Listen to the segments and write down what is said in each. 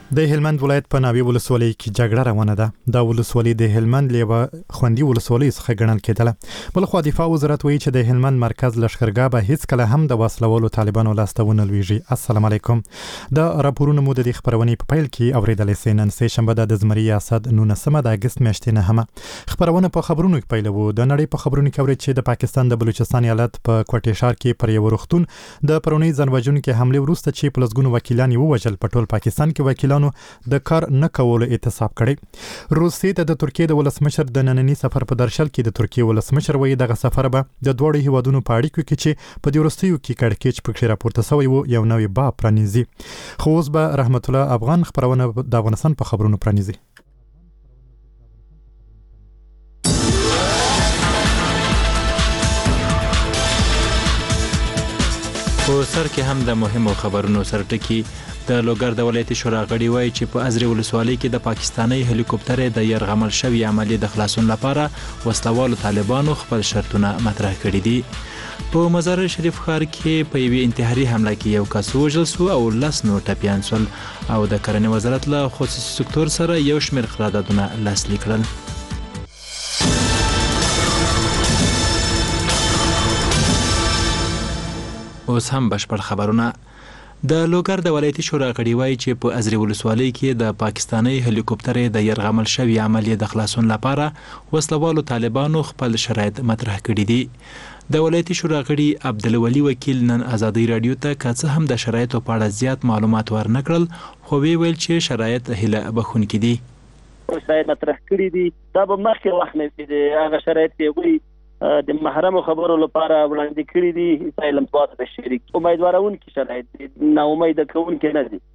د هلمند ولایت په ناوې ولسوالۍ کې جګړه روانه ده. دا ولسوالۍ د هلمند لیوه خوندي ولسوالۍ څخه ګڼل کېدله. بلخوا دفاع وزارت وایي چې د هلمند مرکز لښکرګاه به هیڅ کله هم د وسلوالو طالبانو لاسته ونه لویږي. السلام علیکم. دا راپورونه مو د دې خبرونې په پیل کې اوریدلی سئ. نن سه شنبه د زمري اسد 19 د اګست میاشتې نهمه خبرونه په خبرونو کې پیلوو. د نړۍ په خبرونو کې اورید چې د پاکستان د بلوچستان ایالت په کوټې ښار کې پر یو روغتون د پرونی ځانوژونکو حمله وروسته چې په لسګونو وکیلان یې ووژل په ټول پاکستان کې وکیلانو د کار نه کولو اعتصاب کړی. روسیې ته د ترکیې د ولسمشر د نننی سفر په درشل کې د ترکیې ولسمشر وایي دغه سفر به د دوړو هیوادونو په اړیکو کې چې په دې وروستیو کې کړکېچ پکې راپورته شوی وو یو نوې باب پرانیزي. خو اوس به رحمت الله افغان خبرونه د افغانستان په خبرونو پرانیزي. په سر کې هم د مهمو خبرونو سرټکی د لوګر د ولایتي شورا غړي وایي چې په ازرې ولسوالۍ کې د پاکستاني هلیکوپټر د یرغمل شوی عملیې د خلاصون لپاره وسلوالو طالبانو خپل شرطونه مطرح کړي دي. په مزار شریف ښار کې په یوې انتحاري حمله کې یو کس وژل شو او 10 نور ټپیان شول او د کرنې وزارت له خصوصي سکتور سره یو شمېر قراردادونه لاسلیک کړل. اوس هم بشپړ خبرونه. د لوګر د ولایتي شورا غړي وایي چې په ازرې ولسوالۍ کې د پاکستاني هلیکوپټر د یرغمل شوی عملیې د خلاصون لپاره وسلوالو طالبانو خپل شرایط مطرح کړي دي. د ولایتي شورا غړي عبدالولي وکیل نن آزادۍ رادیو ته که څه هم د شرایطو په اړه زیات معلومات ورنکړل خو ویل چې شرایط هیله بخونکي دي. شرایط مطرح کړي دي دا به مخکې وخت نه دي هغه شرایط کې وي د محرم خبرو لپاره وړاندې کړي دي علم ثبات به شریک امیدوارون کې شرایط دي نا امید کوون کې نه دي.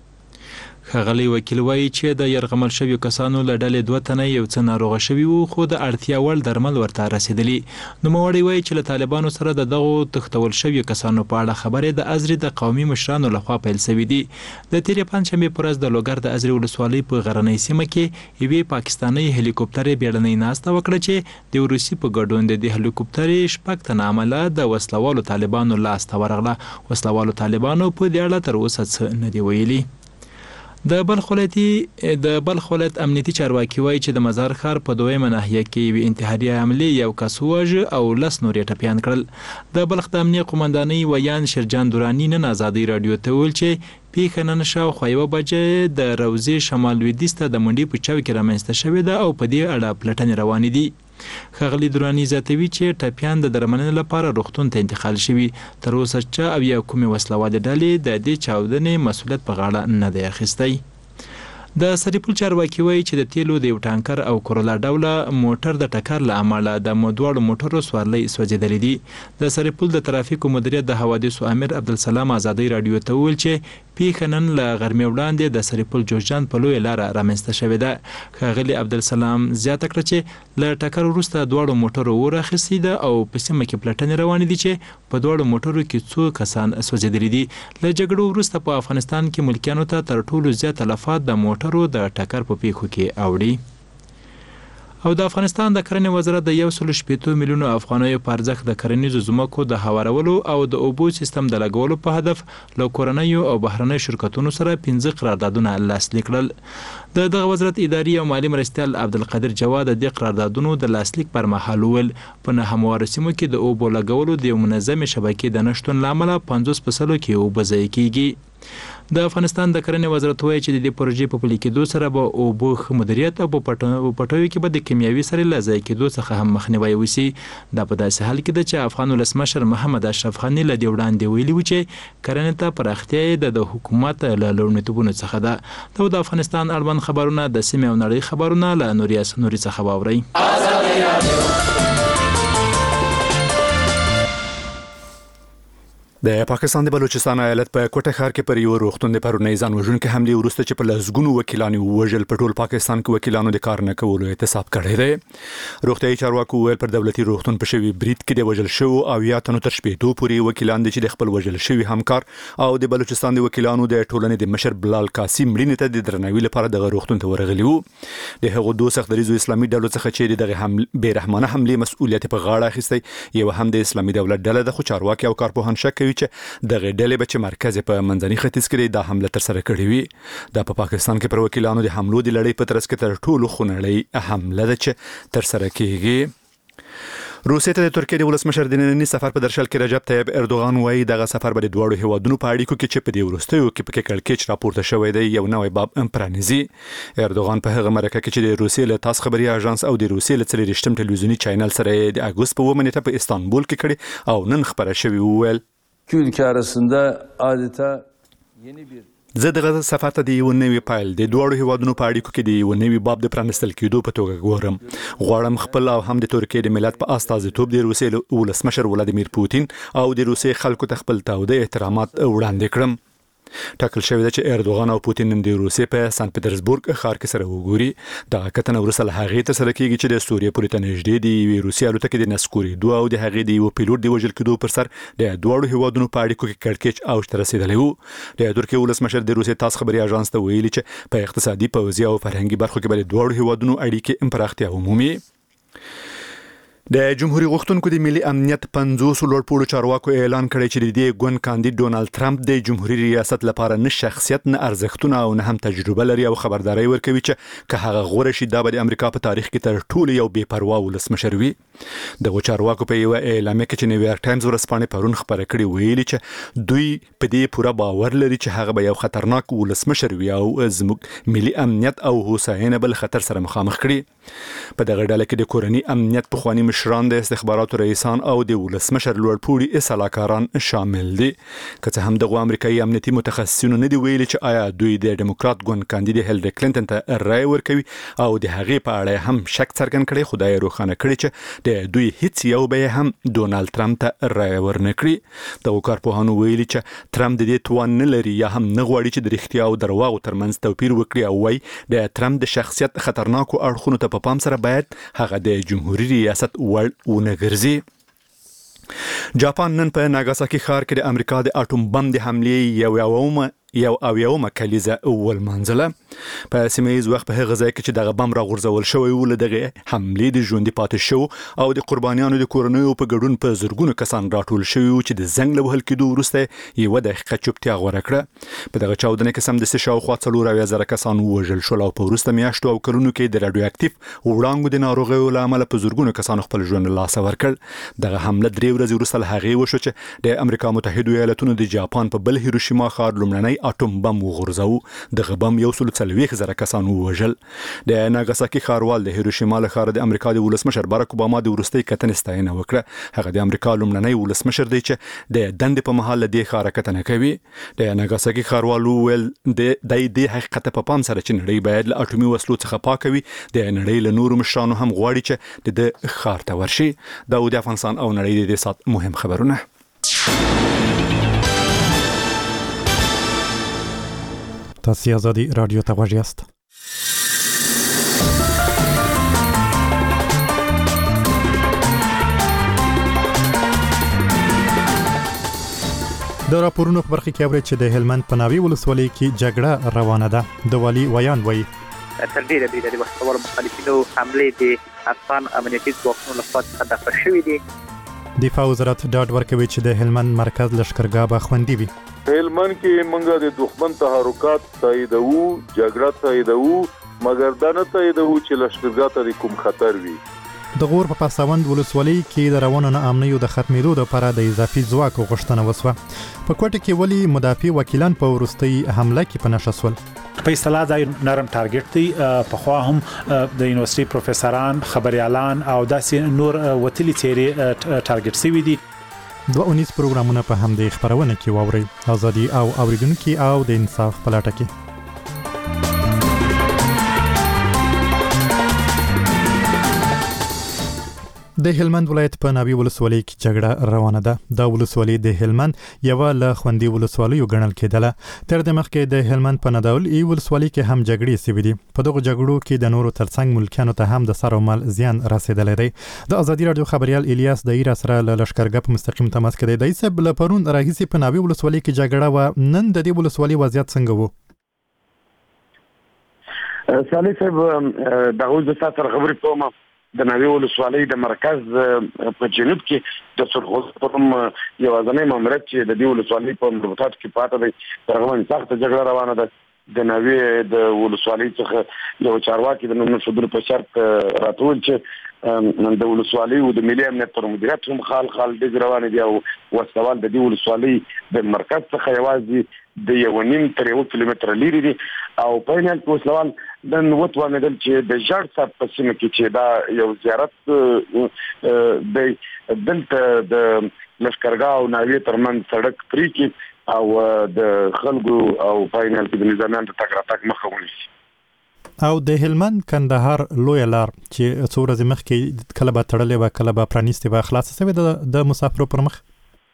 ښاغلی وکیل وایي چې د یرغمل شویو کسانو له ډلې 2 تنه یو څه ناروغه شوي وو خو د اړتیا وړ درمل ورته رسېدلي. نوموړی وایي چې له طالبانو سره د دغو تښتول شویو کسانو په اړه خبرې د ازرې د قومي مشرانو لخوا پیل شوي دي. د تېرې پنجشنبې په ورځ د لوګر د ازرې ولسوالۍ په غرنۍ سیمه کې یوې پاکستاني هلیکوپټر بیړنۍ ناسته وکړه چې د روسي په ګډون د هلیکوپټر 6 تنه عمله د وسلوالو طالبانو لاسته ورغله. وسلوالو طالبانو په دې اړه تر اوسه څه نه دی ویلي. د بلخ ولایت امنیتي چارواکي وایي چې د مزار ښار په دویمه ناحیه کې یوې انتحاري حملې یو کس وواژه او 10 نور یې ټپیان کړل. د بلخ د امنیه قومندانۍ ویان شیرجان دراني نن آزادۍ رادیو ته وویل چې پیښه نن شاوخوا 1 بجې د روضې شمال لویدیځ ته د منډي په چوک کې رامنځته شوې ده او په دې اړه پلټنې روانې دي. ښاغلي دراني زیاتوي چې ټپیان د درملنې لپاره روغتون ته انتقال شوي. تر اوسه چا او یا کومې وسلوالې ډلې د دې چاودنې مسؤلیت په غاړه نه دی اخیستی. د سرپل چارواکي وایي چې د تیلو د یو ټانکر او کورولا ډوله موټر د ټکر له امله د دواړو موټرو سوارلۍ سوځېدلې دي. د سرپل د ترافیکو مدیریت د حوادثو امیر عبدالسلام آزادۍ رادیو ته وویل چې پیښه نن له غرمې وړاندې د سرپل جوزجان په لویه لاره رامنځته شوې ده. ښاغلي عبدالسلام زیاته کړه چې له ټکر وروسته دواړو موټرو اور اخیستی ده او په سیمه کې پلټنې روانې دي چې په دواړو موټرو کې څو کسان سوځېدلي دي. له جګړو وروسته په افغانستان کې ملکیانو ته تر ټولو زیات تلفات د موټرو د ټکر په پیښو کې اوړي. او د افغانستان د کرنې وزارت د 180 میلیونو افغانیو په ارزښت د کرنیزو ځمکو د هوارولو او د اوبو سیستم د لګولو په هدف له کورنیو او بهرنیو شرکتونو سره 15 قراردادونه لاسلیک کړل. دغه وزارت اداري او مالی مرستیال عبدالقادر جواد د قراردادونو د لاسلیک پر مهال ویل په نه همواره سیمو کې د اوبو لګولو د منظمې شبکې د نشتون له امله 50% کې اوبه ضایع کیږي. د افغانستان د کرنې وزارت وایي چې د دې پروژې په پلي کېدو سره به اوبو ښه مدیریت او په پټیو کې به د کیمیاوي سرې له ضایع کېدو څخه هم مخنیوی وشي. دا په داسې حال کې ده چې افغان ولسمشر محمد اشرف غني له دې وړاندې ویلي و چې کرنې ته پراختیا یې د حکومت له لومړیتوبونو څخه ده. د افغانستان اړوند خبرونه د سیمې او نړۍ خبرونه له نوري څخه واورئ. د پاکستان د بلوچستان ایالت په کوټه ښار کې پر یو روغتون د پرونی ځانوژونکو حملې وروسته چې په لسګونو وکیلان وژل په ټول پاکستان کې وکیلانو د کار نه کولو اعتصاب کړی دی. روغتیايي چارواکو ویل پر دولتي روغتون په شوی برید کې د وژل شو او یا تنو تر شپېتو پورې وکیلان دي چې د خپل وژل شوی همکار او د بلوچستان د وکیلانو د ټولنې د مشر بلال قاسم مړینې ته د درناوي لپاره د روغتون ته ورغلي وو. د هغو دوه سختدریزو اسلامي ډلو څخه چې دغه بیرحمانه حملې مسؤلیت په غاړه اخیستی یو هم د اسلامي دولت ډله د خو چارواکي او کارپوهان شک کوي وی چې د غډلې بچ مرکز په منځني ختیځ کې د حمله تر سره کړې وي د پاکستان کې پر وکیلانو د حملو د لړۍ په ترڅ کې تر ټولو خونړۍ حمله ده چې تر سره کیږي روسیې ته د ترکیې د ولسمشر د نننی سفر په درشل کې رجب طیب اردوغان وایي دغه سفر به د دوړو هیوادونو په اړیکو کې چې په دې وروستیو کې پکې کړکېچ راپورته شوی دی یو نوې باب پرانیزي اردوغان په هغه مرکه کې چې د روسیې له تاس خبري اژانس او د روسیې له 3 ټلویزیونی چینل سره د اگست په 1 نیټه په استانبول کې کړي او نن خبره شوی ویل iki ülke arasında adeta yeni bir زه دغه سفر ته د یو نوې پایل د دوړو هیوادونو په اړیکو کې د یو نوې باب د پرانستل کېدو په توګه ګورم غواړم خپل او هم د ترکیې د ملت په استازیتوب د روسیې ولسمشر ولادیمیر پوتین او د روسیې خلکو ته خپل تاوده احترامات وړاندې کړم ټاکل شوی دی چې اردوغان او پوتین نن د روسیې په سن پټرزبورګ ښار کې سره وګوري دا کتنه ورسره هغه تر سره کیږي چې د سوریې پورې ته نږدې دی روسیې الوتکې د نسکوري دوه او د هغه د یو پیلوټ د وژل کېدو پر سر د دوړو هیوادونو په اړیکو کې کړکېچ او تر رسیدلی وو د ترکیې ولسمشر د روسیې تاس خبري اژانس ته ویلي چې په اقتصادي پوځي او فرهنګي برخو کې به د دوړو هیوادونو اړیکې پراختیا ومومي د جمهوریت غوښتونکو د ملي امنیت 50 لوړپوړو چارواکو اعلان کړی چې د دې ګوند کاندید ډونالد ټرمپ د جمهوریت ریاست لپاره نه شخصیت نه ارزښتونه او نه هم تجربه لري او خبرداري ورکوي چې که هغه غوړه شي د امریکا په تاریخ کې تر ټولو یو بې پروا ولسمشر وي د چارواکو په یو اعلامیه کې چې نیویارک ټایمز ورسپانې پرون خبره کړې ویلي چې دوی په دې پوره باور لري چې هغه به یو خطرناک ولسمشر وي او زموږ ملي امنیت او هوساینه بل خطر سره مخامخ کړي په دغه ډله کې د کورنۍ امنیت په خواني مشران د استخباراتو رئیسان او د ولسمشر لوړپوړي اصلاحکاران شامل دي که هم د امریکایي امنیتي متخصصینو نه دی ویلي چې آیا دوی د ډیموکرات ګوند کاندید هیلری کلینټن ته رائے ورکوي او د هغې په اړه هم شک څرګند کړي خدای روښانه کړي چې د دوی هیڅ یو به هم ډونالد ټرمپ ته رائے ورنکړي د کارپوهانو ویلي چې ټرمپ د دې توان نه لري یا هم نه غواړي چې د رښتیا او درواغو ترمنځ توپیر وکړي او وايي د ټرمپ د شخصیت خطرناکو اړخونو ته په پام سره باید هغه د جمهوریت ریاست ونه ګرځي جاپان نن په ناګاساکي ښار کې د امریکا د اټوم بم د حملې یو اویاومه کلیزه اول منزله په سیمایي وخت په هغه ځای کې چې دغه بم راغورځول شوی و لدغه حملې د ژوند پاتې شو او د قربانیانو د کورنیو په ګډون په زرګونو کسان راټول شوی و چې د زنګ له وهل کېدو وروسته یو دقیقه چوپتیا غوړه کړه په دغه چاودنه کې سم د شاوخوا 4,000 کسان وژل شول او په وروسته میاشتو او کلونو کې د رادیو اکټیو وړانګو د ناروغیو له امله په زرګونو کسان خپل ژوند له لاسه ورکړ دغه حمله 3 ورځې وروسته هغه وشو چې د امریکا متحده ایالاتونو د جاپان په بل هیروشیما ښار لومړنی اټوم بم وغورځاو دغه بم 140,000 کسان وژل د ناګاساکي ښاروال د هیروشیما له ښار د امریکا د ولسمشر باراک اوباما د وروستي کتنې ستاینه وکړه هغه د امریکا لومړنی ولسمشر دی چې د دندې په محل د ښار کتنه کوي د ناګاساکي ښاروال ویل د حقیقت په پام سره چې نړۍ باید له اټومي وسلو څخه پاک وي د نړۍ له نورو مشرانو هم غواړي چې د ښار ته ورشي د افغانستان او نړۍ د سات مهم خبرونه تاسو آزادی رادیو ته غوږ یاست د راپورونو په برخه کې اوري چې د هلمند په ناوی ولسوالۍ کې جګړه روانه ده د والی ویان وایي تر ډیره د وختور مخالفینو حمله د افغان امنیتي ځواکونو لخوا تدافع شوې دي دفاع وزارت ډاډ ورکوي چې د هلمند مرکز لشکرګاه به خوندي وي هلمند کې موږ د دښمن تحرکات تاییدو جګړه تاییدو مګر دا نه تاییدو چې لشکرګاه ته کوم خطر وي د غور په پاسوند ولسوالۍ کې د روانو ناامنیو د ختمېدو لپاره د اضافي ځواک غوښتنه وسوه په کوټه کې ولی مدافع وکیلان په وروستي حمله کې په نښه شول په اصطلاح دا نرم ټارګټ دی په خوا هم د یونیورسيټي پروفیسوران خبريالان او داسې نور وتلي څېرې ټارګټ شوي دي 2 پروګرامونه په همدې خبرونه کې واوري ازادي او اوریدونکو او د انصاف په لټه کې د هلمند ولایت په ناوی ولسوالۍ کې جګړه روانه ده د ولسوالۍ د هلمند یو له خوندي ولسوالیو ګڼل کېدله تر د مخکې د هلمند په نداول ای ولسوالۍ کې هم جګړې سوي دي په دغه جګړو کې د نورو ترڅنګ ملکانو ته هم د سر او مال زیان رسیدلی دی د ازادي رادیو خبريال الیاس د ایرا سره له لشکرګاه په مستقیم تماس کې دی چې بل پرون راهیسي په ناوی ولسوالۍ کې جګړه و نن د دې ولسوالۍ وضعیت څنګه وو صالح صاحب دغه د تاسو خبرې کوم د ناوې ولسوالۍ د مرکز په جنوب کې د سرخوز پرم یو ځنې ماموریت چې د دې ولسوالۍ په مربوطات کې پاتې دی ترغمن سخت جګړه روانه ده د ناوې د ولسوالۍ څخه یو چارواکي د نن صدور په شرط راتول چې د ولسوالۍ او د ملي امنیت پر مدیریت هم خال د روانه دی او وسوال د دې ولسوالۍ د مرکز څخه یوازې د 1.5 تر 1 کیلومتر لري دي او په نن کې وسوال د نووت وانهدل چې د جړ صاحب په سیمه کې چې دا یو زیارت د دلته د لشکرګاه او ناوې ترمن سړک پرې کې او د خلکو او فاینل کې د نظامیان د تګ راتګ مخه ونیسي او د هلمند کندهار لوی لار چې څو ورځې مخکې کله به تړلې و کله به پرانیستې و خلاص شوې د مسافرو پر مخ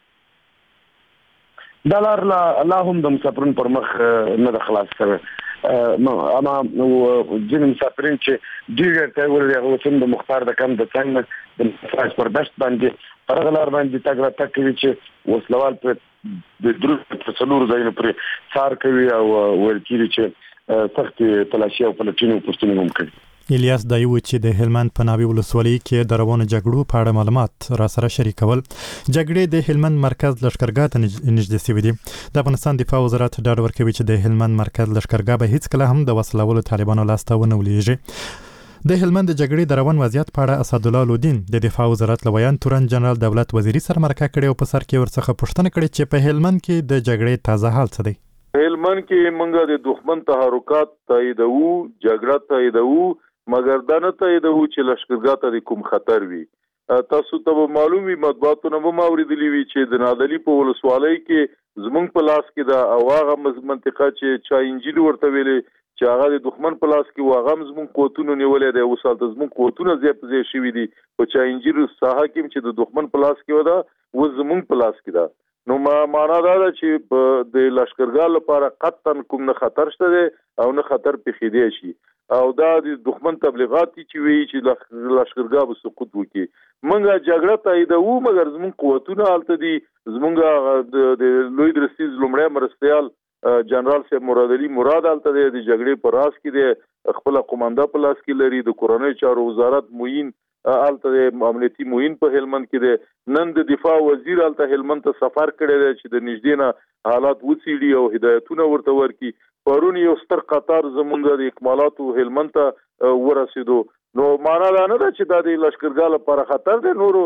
دا لار الله هم د مسافرونو پر مخ نه د خلاص شوی نو اما ځینې مسافرین چې ډېر ته ورغلي هغه هم د مختار د کم د څنګه د فراش پر دشت باندې پر غلار باندې تګ راتګ کوي چې وسلوال په د دروازې په څلور ځایونو پرې څار کوي او ول کېږي چې سخت تلاشي او پلټنې پوښتنې هم کوي الیاس دایو چې د هلمند په ناوې ولسوالۍ کې د روانو جګړو په اړه معلومات را سره شریکول جګړې د هلمند مرکز لشکرګاه ته نږدې شوې دي د افغانستان دفاع وزارت ډاډ ورکوي چې د هلمند مرکز لشکرګاه به هیڅ کله هم د وسلوالو طالبانو لاسته ونه ولېږي د هلمند جګړې د روان وضعیت په اړه اسدالله لودین د دفاع وزارت لویان تورن جنرال دولت وزیری سره مرکه کړې او په سر کې ورڅخه پوښتنه کړې چې په هلمند کې د جګړې تازه حال څه دی هلمند کې موږ د دښمن تحرکات تاییدو جګړه تاییدو مګر دا نه تاییدو چې لشکرګاه ته کوم خطر وي تاسو ته معلومي مطبوعاتونه مو اوریدلی وی چې د نادلی په ولسوالۍ کې زمونږ په لاس کې دا او هغه منطقه چې چا انجیل ورته ویلې چې هغه د دښمن په لاس کې واغم زمونږ قوتونو نیولې دی او سالته زمونږ قوتونه زیات شوي دي او چا انجیل ساحه کې چې د دښمن په لاس کې ودا و زمونږ په لاس کې دا نو معنا دا چې د لشکرګاه لپاره قطن کوم نه خطر شته او نه خطر پېښېدی شي او دا د دښمن تبلیغات چې وی چې لشکرګاه به سقوط وکړي منګه جګړه تاییدو مګر زموږ قوتونه الته دي زموږ د لوی درسیز لومړی مرستيال جنرال صاحب مراد علي مراد الته د جګړې پر راس کې د خپل قومانده په لاس کې لري د کورنۍ چارو وزارت موین الته د امنیتي موین په هلمند کې د نن د دفاع وزیر الته هلمند ته سفر کړی دی چې د نږدې نه حالات وڅېړي او هدایتونه ورته ورکړي پرون یو ستر قطار زمونږ د اکمالاتو هلمند ته ورسېدو نو معنا دا نه ده چې دا د لشکرګاه لپاره خطر دی نورو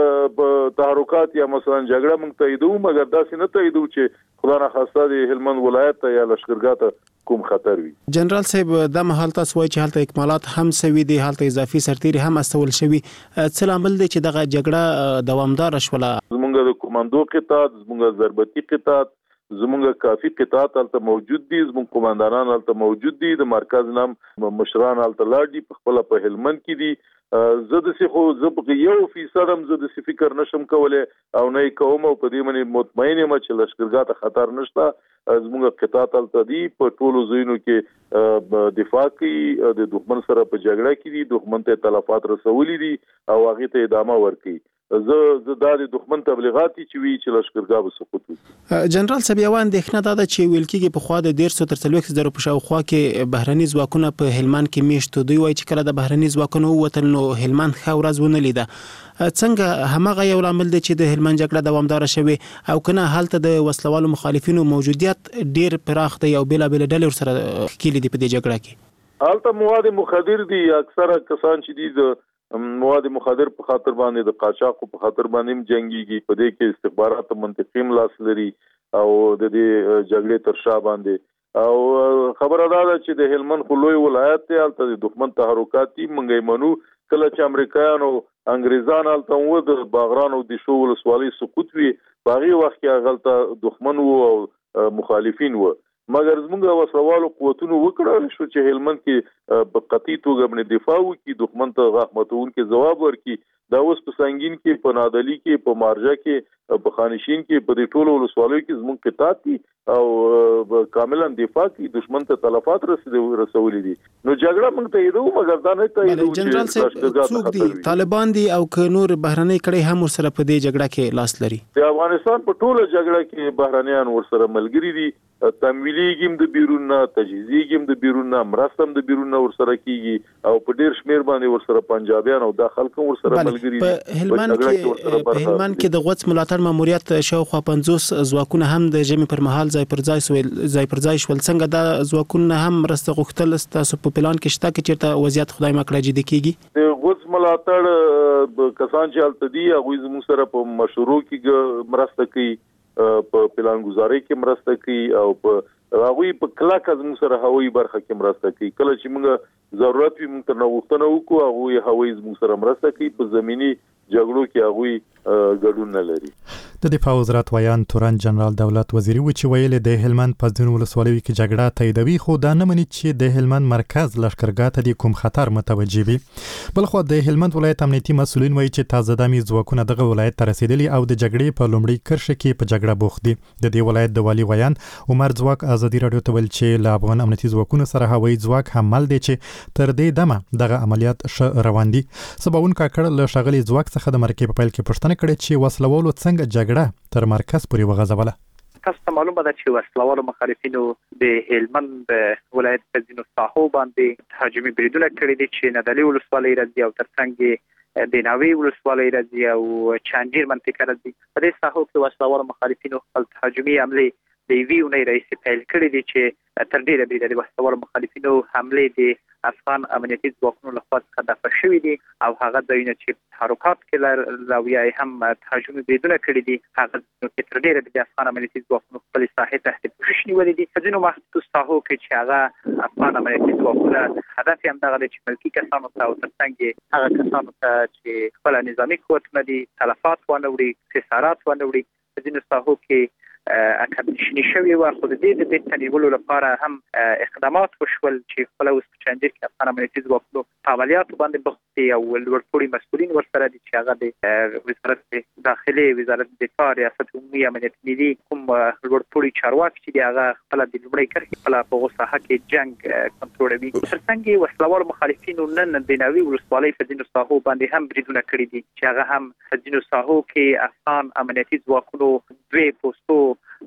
تحرکات یا مثلا جګړه موږ تاییدو مګر داسې نه تاییدو چې خدا نخواسته د هلمند ولایت ته یا لشکرګاه ته کوم خطر وي جنرال صاحب دا مهال تاسو وایي چې هلته اکمالات هم سوي دي هلته اضافي سرتیري هم استول شوي څه لامل دی چې دغه جګړه دوامدار شوله زمونږ د کمانډو قطاعت زمونږ ضربتي قطاعت زمونږ کافي قطاعت هلته موجود دي زمونږ قوماندانان هلته موجود دي د مرکز نام مشران هلته لاړ دي په خپل په هلمند کې دي زه د څه خو زه په 1% هم زه د څه فکر نشم کولای او نه کوم او په دې باندې مطمئن یم چې لشکرګاه ته خطر نشته زموږ قطاعت تل دی په ټولو ځایونو کې دفاع کوي د دښمن سره په جګړه کې دي دښمن ته تلفات رسولي دي او هغه ته ادامه ورکړي زه د دښمن تبلیغات چې وی چې لشکرګاه به سقوط وکړي جنرال صاحب یو اندېښنه دا ده چې ویل کېږي په خوا د 150 تر 300 په شاوخوا کې بهرني ځواکونه په هلمند کې میشت دوی وایي چې کله د بهرني ځواکونو ووتل نو هلمند ښه ورځ ونه لیده څنګه همغه یو لامل دی چې د هلمند جګړه دوامدار شوي او کنه هلته د وسلوالو مخالفینو موجودیت ډیر پراخ دی او بېلابېل ډلې ورسره ښکېلې دي په دې جګړه کې هلته مواد مخدر دي اکثره کسان چې دي د مواد مخدر په خاطر باندې د قاچاق په خاطر باندې جنگيږي په دې کې استخبارات منطقیم لاس لري او د دې جګړې تر شا باندې او خبره ده چې د هلمند خلوی ولایت ته الته د دښمن تحرکات دي منګي منو کله چې امریکایانو انګريزان الته و د باغران او د شو ولسوالۍ سقوط وی باغي وخت کې غلطه دښمن وو او مخالفین وو مګر زموږ وسوالو قوتونو وکړل شو چې هلمند کې په قطعي توګه باندې دفاع وکړي دښمن ته غاښمتون کې جواب ورکړي دا اوس په سنگین کې په نادلی کې په مارجه کې په خانشین کې په دې ټولو ولسوالۍ کې زموږ قطاعت دي او کاملا دفاع کوي دښمن ته تلفات رسولي دي نو جګړه موږ ته یو مګر دا نه ته جنرال صاحب څوک دي طالبان دي او ک نور بهرنۍ کړي هم ورسره په دې جګړه کې لاس لري د افغانستان په ټوله جګړه کې بهرنیان ورسره ملګري دي تمویلي ګم د بیرون نه تجهیزي ګم د بیرون نه مرستم د بیرون نه ورسره کیږي او په ډیر شمیر باندې ورسره پنجابیان او د خلکو ورسره ملګری په هلمند کې د غوڅ ملاتړ ماموریت شاوخوا 50 ځواکونه هم د جمی پر مهال ځای پر ځای شول. څنګه دا ځواکونه هم مرسته غوښتل تاسو په پلان کې شته کې چیرته وضعیت خدای مکړه جدي کیږي؟ د غوڅ ملاتړ کسان چې التدی هغه زموږ سره په مشورو کې مرسته کوي په پلانګزاري کې مرسته کوي او په هغه په کلاک از موږ سره هوایي برخه کې مرسته کوي. کله چې موږ ضرورت وي موږ ته نوښتنه وکړو هغه هوایي موږ سره مرسته کوي. په زمینی جګړو کې هغه ګډون نه لري. د دفاع وزارت ویان تورن جنرال دولت وزیری و چې ویل د هلمند په ځینو ولسوالیو کې جګړه تاییدوي خو دا نه مني چې د هلمند مرکز لشکرګاه ته د کوم خطر متوجي وي. بلخو د هلمند ولایت امنیتي مسولین وایي چې تازه دمي ځواکونه دغه ولایت ته رسیدلي او د جګړې په لومړي کرښه کې په جګړه بوخت دي. د دې ولایت د والی ویان عمر ځواک ازادي رادیو ته ویل چې له افغان امنیتي ځواکونو سره هوایي ځواک حمل دي چې تر دې دمه دغه عملیات روان دي. سباون کاکړ له شغلي ځواک څخه د مرکې په پیل کې پوښتنه کړې چې وسلوالو څنګه جګړه تر مرکز پورې وغځوله. تاسو ته معلومه ده چې وسلوالو مخالفینو د هلمند ولایت په ځینو ساحو باندې تهاجمي بریدونه کړي دي چې ندلي ولسوالۍ راځي او ترڅنګ د ناوی ولسوالۍ راځي او چانجیر منطقه راځي. په دې ساحو کې وسلوالو مخالفینو خپل تهاجمي حمله د ویونې رئیس پیل کړی دي چې تر ډیره بریده د وسلوالو مخالفینو حمله د افغان امنیتي ځواکونو لخوا څخه دفع شوې دي او هغه ځایونه چې تحرکات کې راویه هم تهاجمي بریدونه کړي دي هغه چې تر ډیره د افغان امنیتي ځواکونو خپل ساحې تحت پوښښ نیولې دي. په ځینو محدودو ساحو کې چې هغه افغان امنیتي ځواکونه هدف یې همدغه دی چې ملکي کسانو ته او ترڅنګ هغه کسانو ته چې خپل نظامي قوتونه دي تلفات ونه وړي خسارات ونه وړي. په ځینو ساحو کې اکاډمیشنی شوی و خو د دې د تنیولو لپاره هم اقدامات وشول چې خپل اوس په چانجیر کې افغان امنیتي ځواکونو عملیات باندې بوخت دي او لوړپوړي مسؤلین ورسره دي چې هغه د وزارت داخلي وزارت دفاع ریاست عمومي امنیت ملي کوم لوړپوړي چارواکي چې هغه خپل د لومړي کرښې خپل په غوسه کې جنگ کنټرولوي. ترڅنګ وسلوال مخالفینو نن د ناوی ولسوالۍ په ځینو ساحو باندې هم بریدونه کړي دي چې هغه هم په ځینو ساحو کې افغان امنیتي ځواکونو دوی پوسټو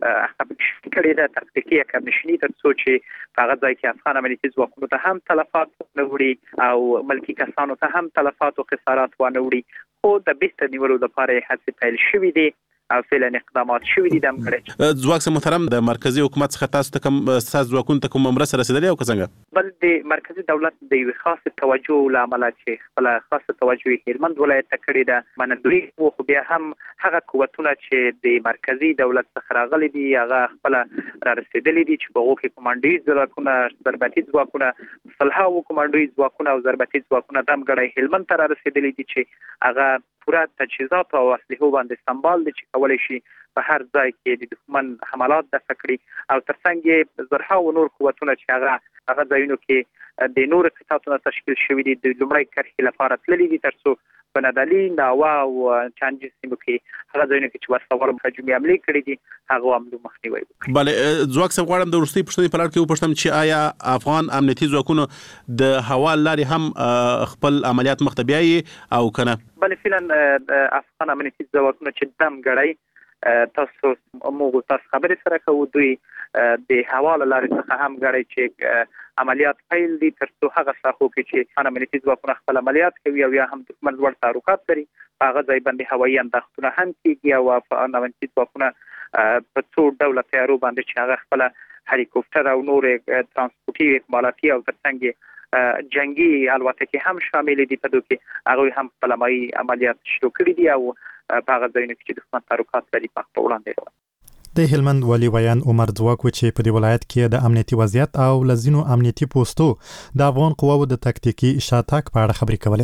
کړي د تکتیکي کمیشني تر څو چې هغه ځای کې افغان امنیتي ځواکونو ته هم تلفات نه وړي او ملکی کسانو ته هم تلفات او خسارات ونه وړي. خو د بهتر نیولو لپاره هڅې پیل شوې دي او فعلا اقدامات شوې دي. د مګړې ځواک سم محترم د مرکزی حکومت څخه تاسو ته کوم اساس ځواکونو ته کوم مرسته رسیدلې او څنګه؟ بل د مرکزی دولت د یو خاص توجه لامل چې خپل خاص توجه هلمند ولایت ته کړی ده منندوی او خو بیا هم هغه قوتونه چې د مرکزی دولت څخه راغلي دي هغه خپل را رسیدلي دي چې په هغه کې کمانډوي ځواکونه ضربتي ځواکونه صلحاو کمانډوي ځواکونه او ضربتي ځواکونه د مګړې هلمند ته را رسیدلي دي چې هغه پورا تجهیزات او اسلحه باندې سمبال دي چې کولای شي په هر ځای کې د دښمن حملات دفع کړي او ترڅنګ زرهاو نور قوتونه چې هغه ځایونو کې د نور قطاعاتو تشکیل شوی دي د لومړی کرښې لپاره تللي دي ترڅو په ندالي ناوا او چانجي سیمو کې هغه ځایونه کې چې وسلوال هجومي حمله کړې دي هغه هم مخنیوي وکړي. بله ځواک څخه غواړم د وروستي پوښتنې په لړ کې وپوښتم چې آیا افغان امنیتي ځواکونو د هوا لارې هم خپل عملیات مخ ته بیایي او کنه؟ بله فعلا افغان امنیتي ځواکونو چې دم ګړی تاسو موږ تاسو خبرې سره کوو دوی د هوا لارې څخه هم غړي چې عملیات پیل دي ترڅو هغه ساحو کې چې امنیتي ځواکونه خپل عملیات کوي او یا هم دښمن ور تعلقات لري هغه ځای باندې هوایي انداختونه هم کیږي او امنیتي ځواکونه په څو ډول تیارو باندې چې هغه خپل هلیکوپټر او نور ترانسپورتي اکمالاتي او ترڅنګ جنگي الوتکې هم شامل دي په دوی کې هغه هم خپل عملیات شروع کړي دي او په هغه ځایونو کې چې دښمن تعلقات لري په وړاندې روان. د هلمند والی ویان عمر ځواک چې په دې ولایت کې د امنیتي وضعیت او لزینو امنیتي پوسټو د افغان قواو د تکتیکي شاتګ په اړه خبرې کولې.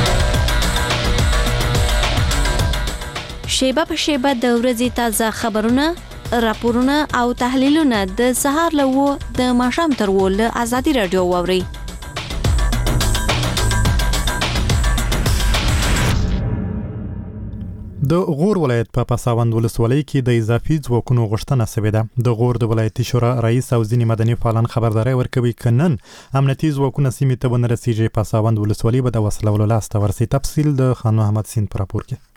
شیبه په شیبه د ورځې تازه خبرونه راپورونه او تحلیلونه د سهار له د ماښام تر ول ازادي رادیو واوري. د غور ولایت په پساوند ولسوالۍ کې د اضافي ځواکونو غوښتنه شوې ده. د غور د ولایتي شورا رئیس او ځینې مدني فعالان خبرداري ورکوي چې نن امنیتي ځواکونه سیمې ته ونه رسیږي. پساوند ولسوالۍ به د وسلو لاس ته ورسي. تفصیل د خان محمد سین پر راپور کې.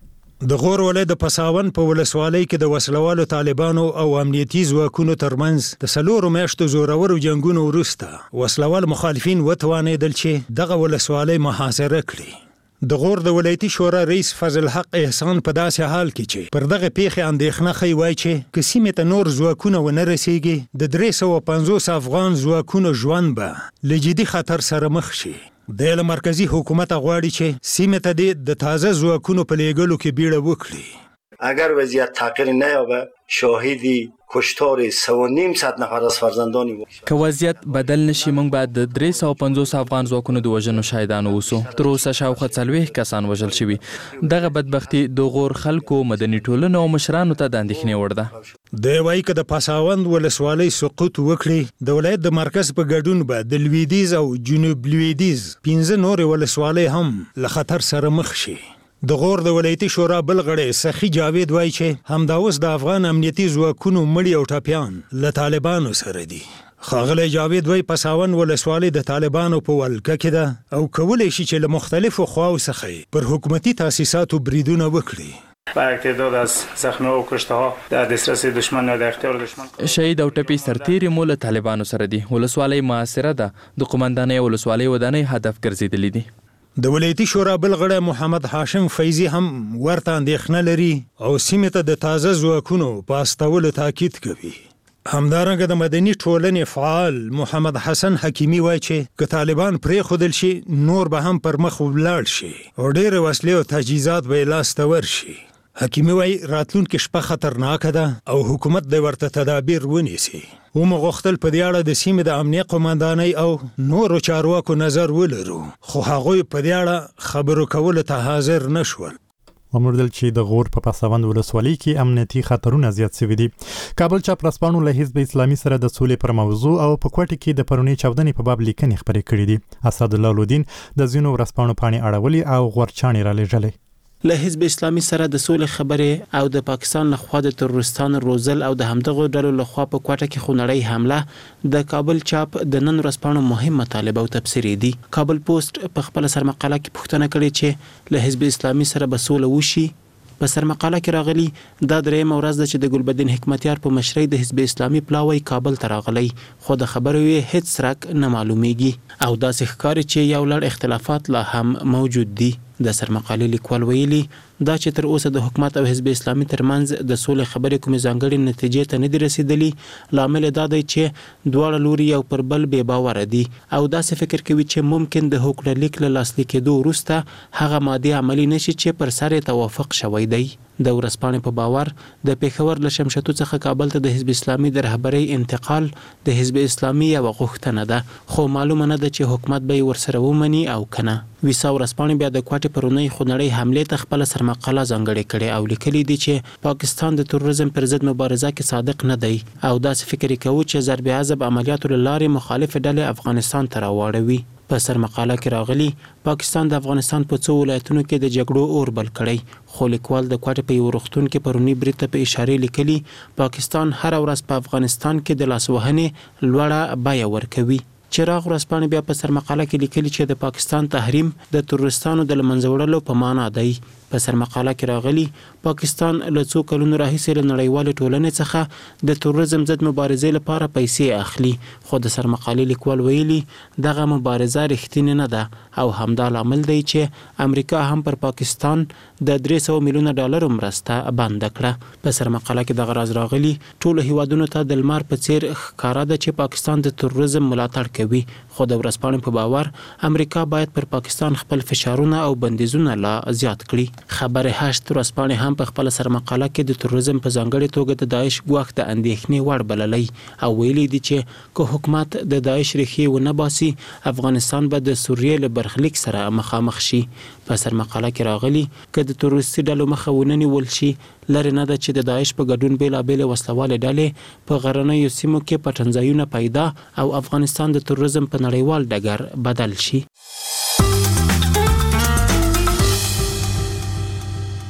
د غور ولایت د پساون په ولسوالۍ کې د وسلوالو طالبانو او امنیتي ځواکونو ترمنځ د 4 میاشتو زورورو جنگونو وروسته وسلوال مخالفین وتوانېدل چې دغه ولسوالۍ محاصره کړي. د غور د ولایتي شورا رئیس فضل حق احسان په داسې حال کې چې پر دغه پیښې اندېښنه ښیي وایي چې که سیمې ته نور ځواکونه ونه رسېږي د 350 افغان ځواکونو ژوند به له جدي خطر سره مخ شي. د مرکزی حکومت غواړي چې سیمه ته د تازه ځواکونو په لیږلو کې بیړه وکړي. اگر وضعیت تغییر نیابه شاهدی کشتار 3.5 نفر از فرزندانی باشیم. که وضعیت بدل نشي موږ بعد د 350 افغان ځواکونو د وژنو شاهدان اوسو. تر اوسه شاوخوا 40 کسان وژل شوي. دغه بدبختی د غور خلکو مدني ټولنو او مشرانو ته د اندېښنې وړ ده. د وایي که د پاساوند ولسوالۍ سقوط وکړي د ولایت د مرکز په ګډون به د لویدیز او جنوب لویدیز 15 نور ولسوالۍ هم له خطر سره مخ شي. د غور د ولایتي شورا بل غړی سخي جاوید وایي چې همدا اوس د افغان امنیتي ځواکونو مړي او ټپیان له طالبانو سره دي. ښاغلی جاوید وایي پساون ولسوالۍ د طالبانو په ولکه کې ده او کولی شي چې له مختلفو خواو څخه پر حکومتي تاسیساتو بریدونه وکړي. برای تعداد از زخمی و کشته ها در دسترس دشمن یا در اختیار دشمن. شهید او ټپي سرتیري مو له طالبانو سره دي. ولسوالۍ محاصره ده. د قومندانۍ ولسوالۍ ودانۍ هدف ګرځېدلې دي. د ولایتي شورا بل غړی محمد هاشم فیضي هم ورته اندېښنه لري او سیمې ته د تازه ځواکونو په استولو تاکید کوي. همدارنګه د مدني ټولنې فعال محمد حسن حکیمي وایي چې که طالبان پرېښودل شي نور به هم پر مخ ولاړ شي او ډېرې وسلې او تجهیزات به یې لاسته ورشي. حکیمي وایي راتلونکې شپه خطرناکه ده او حکومت د ورته تدابیر ونیسي. ومو غوښتل په دې اړه د سیمې د امنیت قومندانۍ او نورو چارواکو نظر ولرو خو هغوی په دې اړه خبرو کولو ته حاضر نشول. ومردل چې د غور په پساوند ولسوالۍ کې امنیتي خطرونه زیات شوي دي. کابل چاپ رسپانو له حزب اسلامي سره د سولې پر موضوع او په کوټه کې د پرونی چاودنې په باب لیکنې خبرې کړې دي. اسد الله لودین د ځینو ورسپانو پاڼې اړولې او غورچاڼې را لېږلې. له حزب اسلامي سره د سولې خبرې او د پاکستان لخوا د تروریستانو روزل او د همدغه ډلو لخوا په کوټه کې خونړۍ حمله د کابل چاپ د نن ورځپاڼو مهم مطالبه او تبصرې دي. کابل پوسټ په خپل سرمقاله کې پوښتنه کړې چې له حزب اسلامي سره به سوله وشي. په سرمقاله کې راغلي دا درېیمه ورځ ده چې د ګلبدین حکمتیار په مشرۍ د حزب اسلامي پلاوی کابل ته راغلی خو د خبرو یې هیڅ څرک نه معلومیږي او داسې ښکاري چې یو لړ اختلافات لا هم موجود دي. د سرمقالې لیکوال ویلي دا چې تر اوسه د حکومت او حزب اسلامي ترمنځ د سولې خبرې کومې ځانګړې نتیجې ته نه دي رسیدلي. لامل دا دی چې دواړه لوري یو پر بل بې باوره دي او داسې فکر کوي چې ممکن د هوکړه لیک له لاسلیک کېدو وروسته هغه مادي عملی نشي چې پر سر توافق شوی دی. د ورځپاڼې په باور د پېښور له شمشتو څخه کابل ته د حزب اسلامي د رهبرۍ انتقال د حزب اسلامي یو غوښتنه ده خو معلومه نه ده چې حکومت به یې ورسره ومني او کنه. ویسا ورځپاڼې بیا د کوټې پرونی خونړۍ حملې ته خپل سرمقاله ځانګړې کړې او لیکلي دي چې پاکستان د تروریزم پر ضد مبارزه کې صادق نه دی او داسې فکر کوي چې ضرب عذاب عملیاتو له لارې مخالف ډلې افغانستان ته راوړوي. په سرمقاله کې راغلي پاکستان د افغانستان په څو ولایتونو کې د جګړو اور بل کړی خو لیکوال د کوټې په یو روغتون کې پرونی برید ته په اشاره لیکلي پاکستان هر ورځ په افغانستان کې د لاسوهنې لوړه بیه ورکوي. چراغ ورځپاڼې بیا په سرمقاله کې لیکلي چې د پاکستان تحریم د تروریستانو د لمنځه وړلو په معنا دی. په سرمقاله کې راغلي پاکستان له څو کلونو راهیسې له نړیوالې ټولنې څخه د تروریزم ضد مبارزې لپاره پیسې اخلي خو د سرمقالې لیکوال ویلي دغه مبارزه رښتینې نه ده او همدا لامل دی چې امریکا هم پر پاکستان د 300 میلیونه ډالر مرسته بند کړه. په سرمقاله کې دغه راز راغلي ټولو هیوادونو ته د لمر په څیر ښکارا ده چې پاکستان د تروریزم ملاتړ کوي خو د ورځپاڼې په باور امریکا باید پر پاکستان خپل فشارونه او بندیزونه لا زیات کړي. خبر هشت ورځپاڼې هم په خپل سرمقاله کې د تروریزم په ځانګړې توګه د داعش ګواښ د اندېښنې وړ بللی او ویلي دي چې که حکومت د داعش ریښې ونه باسي افغانستان به د سوریې له برخلیک سره مخامخ شي. په سرمقاله کې راغلي که د تروریستي ډلو مخه ونه نیول شي لرې نه ده چې د داعش په ګډون بېلابېلې وسلوالې ډلې په غرنیو سیمو کې پټنځایونه پیدا او افغانستان د تروریزم په نړیوال ډګر بدل شي.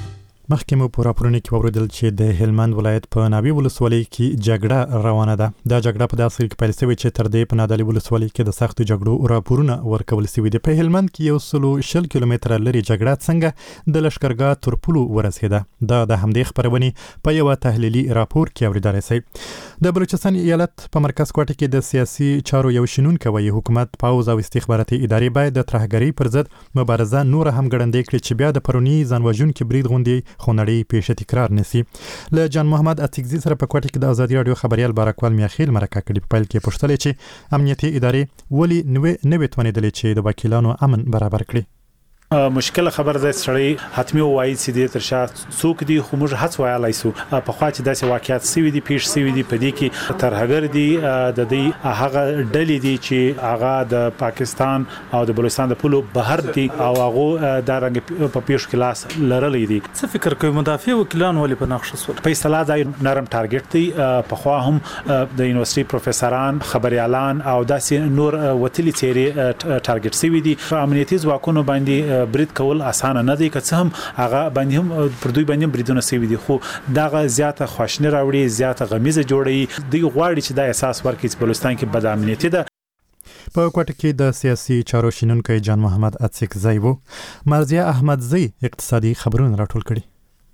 مخکې مو په راپورونو کې واوریدل چې د هلمند ولایت په ناوی ولسوالۍ کې جګړه روانه ده. دا جګړه په داسې کې پیل شوې چې تر دې په نادعلي ولسوالۍ کې د سختو جګړو راپورونه ورکول شوي دي. په هلمند کې 160 کیلومتره لري جګړه څنګه د لشکرګاه تر پولو ورسېده. دا د همدې خبرونې په یو تحلیلي راپور کې اوریدل شوی. د بلوچستان ایالت په مرکز کوټه کې د سیاسي چارو یو شنونکی وایي حکومت، پوځ او استخباراتي ادارې باید د ترهګرۍ پر ضد مبارزه نور هم ګړندۍ کړي چې بیا د پرونی ځانوژونکي برید غونډې خونړۍ پیښه تکرار نسی. له جان محمد اتیکزي سره په کوټه کې د ازادي رادیو خبريال بارکوال میاخیل مرکه کړي. په پیل کې پوښتنه چې امنیتي ادارې ولې نوې توانېدلې چې د وکیلانو امن برابر کړي. مشکل خبر ده سړی حتمی وایي چې د ترشا څوک دی خو موږ هڅه وایلای سو په خوا چې داسې واقعیت سوي دي پیښ سوي دي په دې کې ترهګر دي د دې هغه ډلې دي چې هغه د پاکستان او د بلوچستان د پولو بهر دي او هغه د رنګ په پیښ کې لاس لرلې دي. څه فکر کوي مدافع وکیلان ولې په نقش شول؟ په اصطلاح دا نرم ټارګټ دی. په خوا هم د یونیورسيټي پروفیسوران، خبريالان او داسې نور وتلی چیرې ټارګټ سوي دي. په امنیتي ځواکونو باندې برید کول اسانه نه دی، که څه هم هغه باندې هم پر دوی باندې بریدونه سوي دي، خو دغه زیاته خواشنی راوړي، زیاته غمیزه جوړي. دوی غواړي چې دا احساس ورکړي چې بلوچستان کې بد امنیتي ده. په کوټه کې د سیاسي چارو شنونکی جان محمد اتیکزي وو. مرزیه احمدزي اقتصادي خبرونه راټول کړي.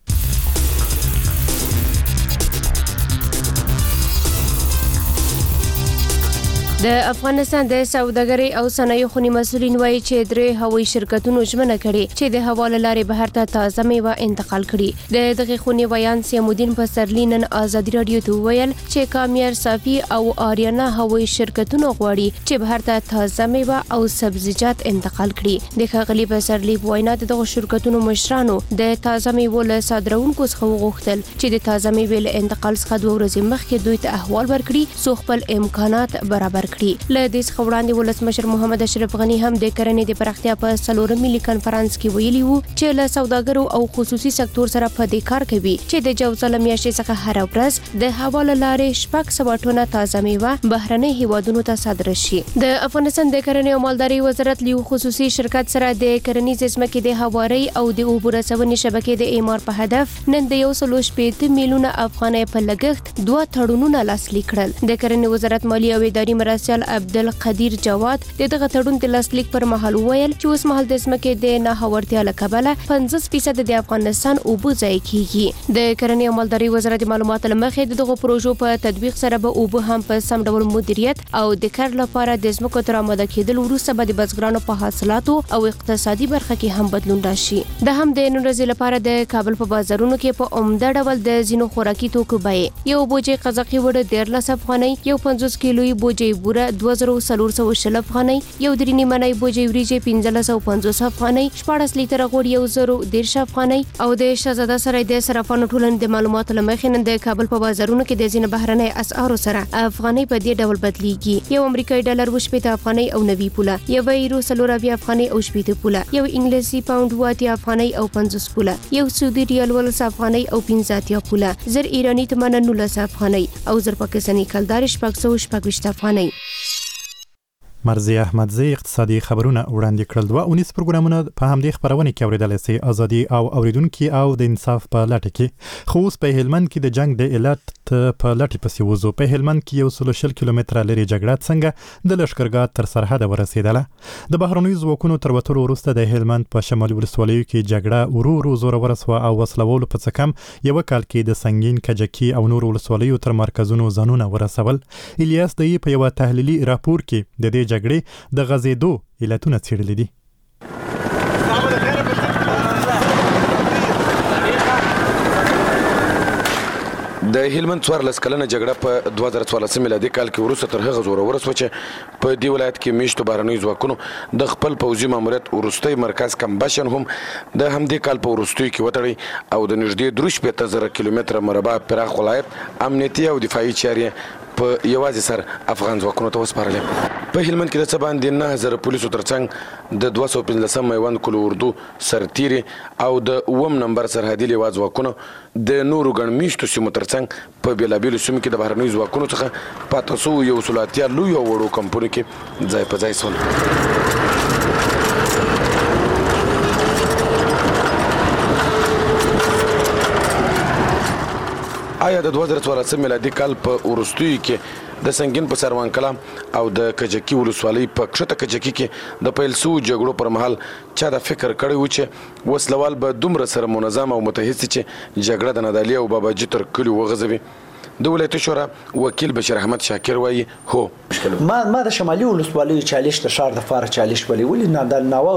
د افغانستان د سوداګرۍ او صنایعو خونی مسؤلین وایي چې درې هوایي شرکتونو ژمنه کړې چې د هوا له لارې بهر ته تازه میوه انتقال کړي. د دغه خونی ویان سیمودین پسرلی نن ازادي رادیو ته ویل چې کامیار صافي او آریانا هوایي شرکتونو غواړي چې بهر ته تازه میوه او سبزیجات انتقال کړي. د ښاغلي پسرلی وینا دغه شرکتونو مشرانو د تازه میوه له صادرونکو څخه وغوښتل چې د تازه میوه له انتقال څخه 2 ورځې مخکې دوی ته احوال ورکړي څو خپل امکانات برابر کړي. له دې څخه وړاندې ولسمشر محمد اشرف غنی هم د کرنې د پراختیا په 4 ملي کانفرنس کې ویلي وو چې له سوداګرو او خصوصي سکتور سره په دې کار کوي چې د جوزا له میاشتې څخه هر ورځ د هوا له لارې 600 ټنه تازه میوه بهرنۍ هیوادونو ته صادره شي. د افغانستان د کرنې او مالدارۍ وزارت له خصوصي شرکت سره د کرنیز ځمکې د هواري او د اوبو رسونې شبکې د اعمار په هدف نن د 1.8 میلیونه افغانۍ په لګښت 2 تړونونه لاسلیک کړل. د کرنې وزارت مالی او اداري مرستیال عبدالقدیر جواد دغه تړون د لاسلیک پر مهال ویل چې اوس مهال د ځمکې د ناهورتیا له کبله 50% د افغانستان اوبو ضایع کیږي. د کرنې او مالدارۍ وزارت معلومات لمخې دغه پروژو په تطبیق سره به اوبو هم په سم ډول مدیریت او د کار لپاره د ځمکو تر آماده کېدل وروسته به د بزګرانو په حاصلاتو او اقتصادي برخه کې هم بدلون راشي. د هم د نن ورځې لپاره د کابل په بازارونو کې په عمده ډول د زینو خوراکي توکو بیې یو بوجي قزاقي وړه 13 افغانۍ، یو 50 کیلوي بوجي بوره 2400 افغانۍ، یو درینی منای بوجي وریجې 1550 افغانۍ، 14 لیټره غوړ 1010 افغانۍ. او د شهزاده سره د صرافانو ټولنې د معلوماتو لمخې نن د کابل په بازارونو کې د ځینې بهرنۍ اسعارو سره افغانۍ په دې ډول بدلیږي. یو امریکایي ډالر 80 افغانۍ او 90 پوله، یو یورو 40 افغانۍ او 80 پوله، یو انګلیسي پاوند 80 افغانۍ او 50 پوله، یو سعودي ریال 10 افغانۍ او 15 پوله، زر ایرانی تمنه 19 افغانۍ او زر پاکستاني کلدار 620 افغانۍ. مرزیه احمدزي اقتصادي خبرونه وړاندې کړل. 2 پروګرامونه په همدې خبرونه کې اوریدل شي. ازادي او اوریدونکو او د انصاف په لټه کې خو اوس په هلمند کې د جنگ د علت په لټه پسې وځو. په هلمند کې 160 کیلومتره لري جګړه څنګه د لشکرګاه تر سرحد ورسېدله. د بهرنیو ځواکونو تر وتلو وروسته د هلمند په شمالي ولسوالیو کې جګړه ورو زور ورسوه او وسلوالو په څکم یو کال کې د سنگین کجکی او نور ولسوالیو تر مرکزونو ځانونه ورسول. الیاس د په یو تحلیلي راپور کې د دې جګړې د غزیدو علتونه څېړلي دي. د هلمند 14 کلنه جګړه په 2014 میلادي کال کې وروسته تر هغه زوره ورسوه چې په دې ولایت کې میشتو بهرنیو ځواکونو د خپل پوځي ماموریت وروستی مرکز کمبشن هم د همدې کال په وروستیو کې وتړی او د نږدې 3.0 کیلومتره مربع پراخ ولایت امنیتي او دفاعي چارې په یوازې سر افغان ځواکونو ته وسپارلې. په هلمند کې د څه باندې 9000 پولیسو ترڅنګ د 215 میوند کلو اردو سرتیري او د 9 نمبر سرحدي لیوا ځواکونو د نورو ګڼ میشتو سیمو ترڅنګ په بیلابیلو سیمو کې د بهرنیو ځواکونو څخه پاتې شوو 180 لویو او وړو کمپونو کې ځای په ځای شول. آیا د 2014 میلادي کال په وروستیو کې د سنگین په سروان کلا او د کجکی ولسوالۍ په کښته کجکی کې د پیل شوو جګړو پر مهال چا د فکر کړی و چې وسلوال به دومره سره منظم او متحد شي چې جګړه د نادعلي او باباجي تر کلیو وغځوي؟ د ولایتي شورا وکیل بشیر احمد شاکر وایي هو ما د شمالي ولسوالۍ چالش د ښار د فار چالش ولې د ناو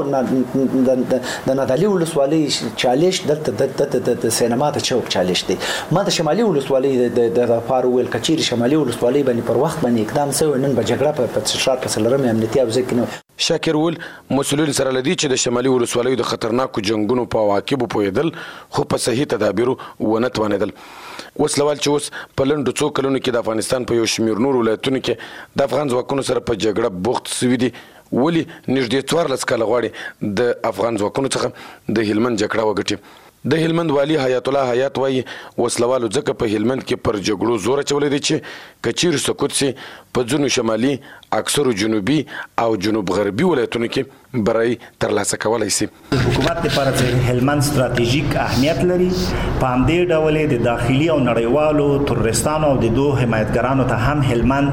د نادعلي ولسوالۍ چالش د سینما د چوک چالش دی. ما د شمالي ولسوالۍ د فار ویل کچیر شمالي ولسوالۍ باندې پر وخت باندې اقدام شوی نن به جګړه په ښار په سلرم امنیتي او ځکه شاکر ول مسؤلین سره لدی چې د شمالي ولسوالۍ د خطرناکو جنگونو په عواقبو پوهیدل خو په صحیح تدابیرو ونه توانیدل. وسلوال چې اوس په لنډو څو کلونو کې د افغانستان په یو شمیر نور ولایتونو کې د افغان ځواکونو سره په جګړه بوخت شوي دي ولې نږدې 14 کاله غواړي د افغان ځواکونو څخه د هلمند جګړه وګټي؟ د هلمند والی حیات الله حیات وایي وسلوالو ځکه په هلمند کې پر جګړو زور اچولی دی چې کچیر سکوت سي په ځینو شمالي اکثرو جنوبي او جنوب غربي ولایتونو کې برای ترلاسه کولی سي. حکومت لپاره چې هلمند ستراتیژیک اهمیت لري په همدې ډول د داخلي او نړیوالو تروریستانو او د دوه حمایتګرانو ته هم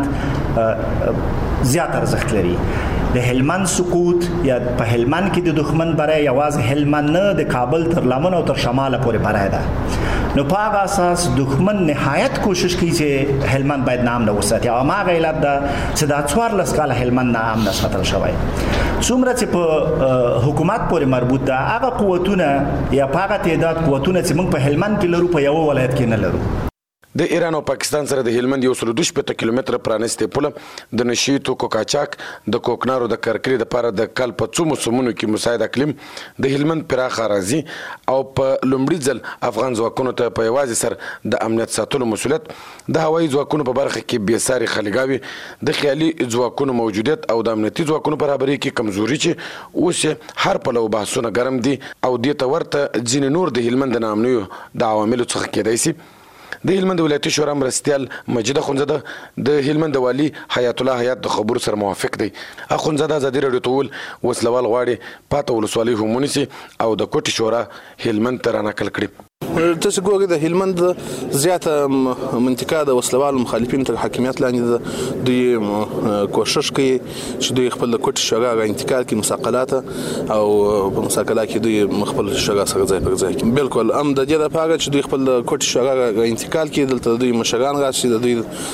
هلمند زیات ارزښت لري. د هلمند سقوط یا په هلمند کې د دښمن برای یوازې هلمند نه د کابل تر لمن او تر شماله پورې برای ده. نو په هغه اساس دښمن نهایت کوشش کوي چې هلمند باید نام نه وساتي او هغه علت ده چې دا 14 کاله هلمند نام نه ساتل شوی. څومره چې په حکومت پورې مربوط ده هغه قوتونه یا په هغه تعداد قوتونه چې موږ په هلمند کې لرو په یو ولایت کې نه لرو. د ایران او پاکستان سره د هلمند 112 کیلومتره پرانستې پوله د نشي توکو قاچاق د کوکنارو د کرکرې لپاره د کال په څو موسمونو کې مساعد اقلیم د هلمند پراخ اراضي او په لومړي ځل افغان ځواکونو ته په یوازې سر د امنیت ساتلو مسؤلیت د هوایي ځواکونو په برخه کې بېساري خلیګاوي د خیالي ځواکونو موجودیت او د امنیتي ځواکونو برابرۍ کې کمزوري چې اوس هر پلو بحثونه ګرم دي او دې ته ورته ځینې نور د هلمند د ناامنیو د عواملو څخه کېدای شي. د هلمند ولایتي شورا مرستیال مجید اخونزاده د هلمند والي حیات الله حیات د خبرو سره موافق دی. اخونزاده ازادي راډیو ته وویل وسلوال غواړي پاته ولسوالۍ هم ونیسي او د کوټي شورا هلمند ته رانقل کړي. تاسو ګورئ د هلمند زیاته منطقه د وسلوالو مخالفینو تر حاکمیت لاندې دوی کوشش کوي چې دوی خپل کوټي شورا غا انتقال کې مساقلات او په مساقلات کې دوی خپل شورا سره ځای پر ځای کوي. بالکل ام د دې لپاره چې دوی خپل کوټي شورا غا انتقال کې دلته دوی مشران راشي د دوی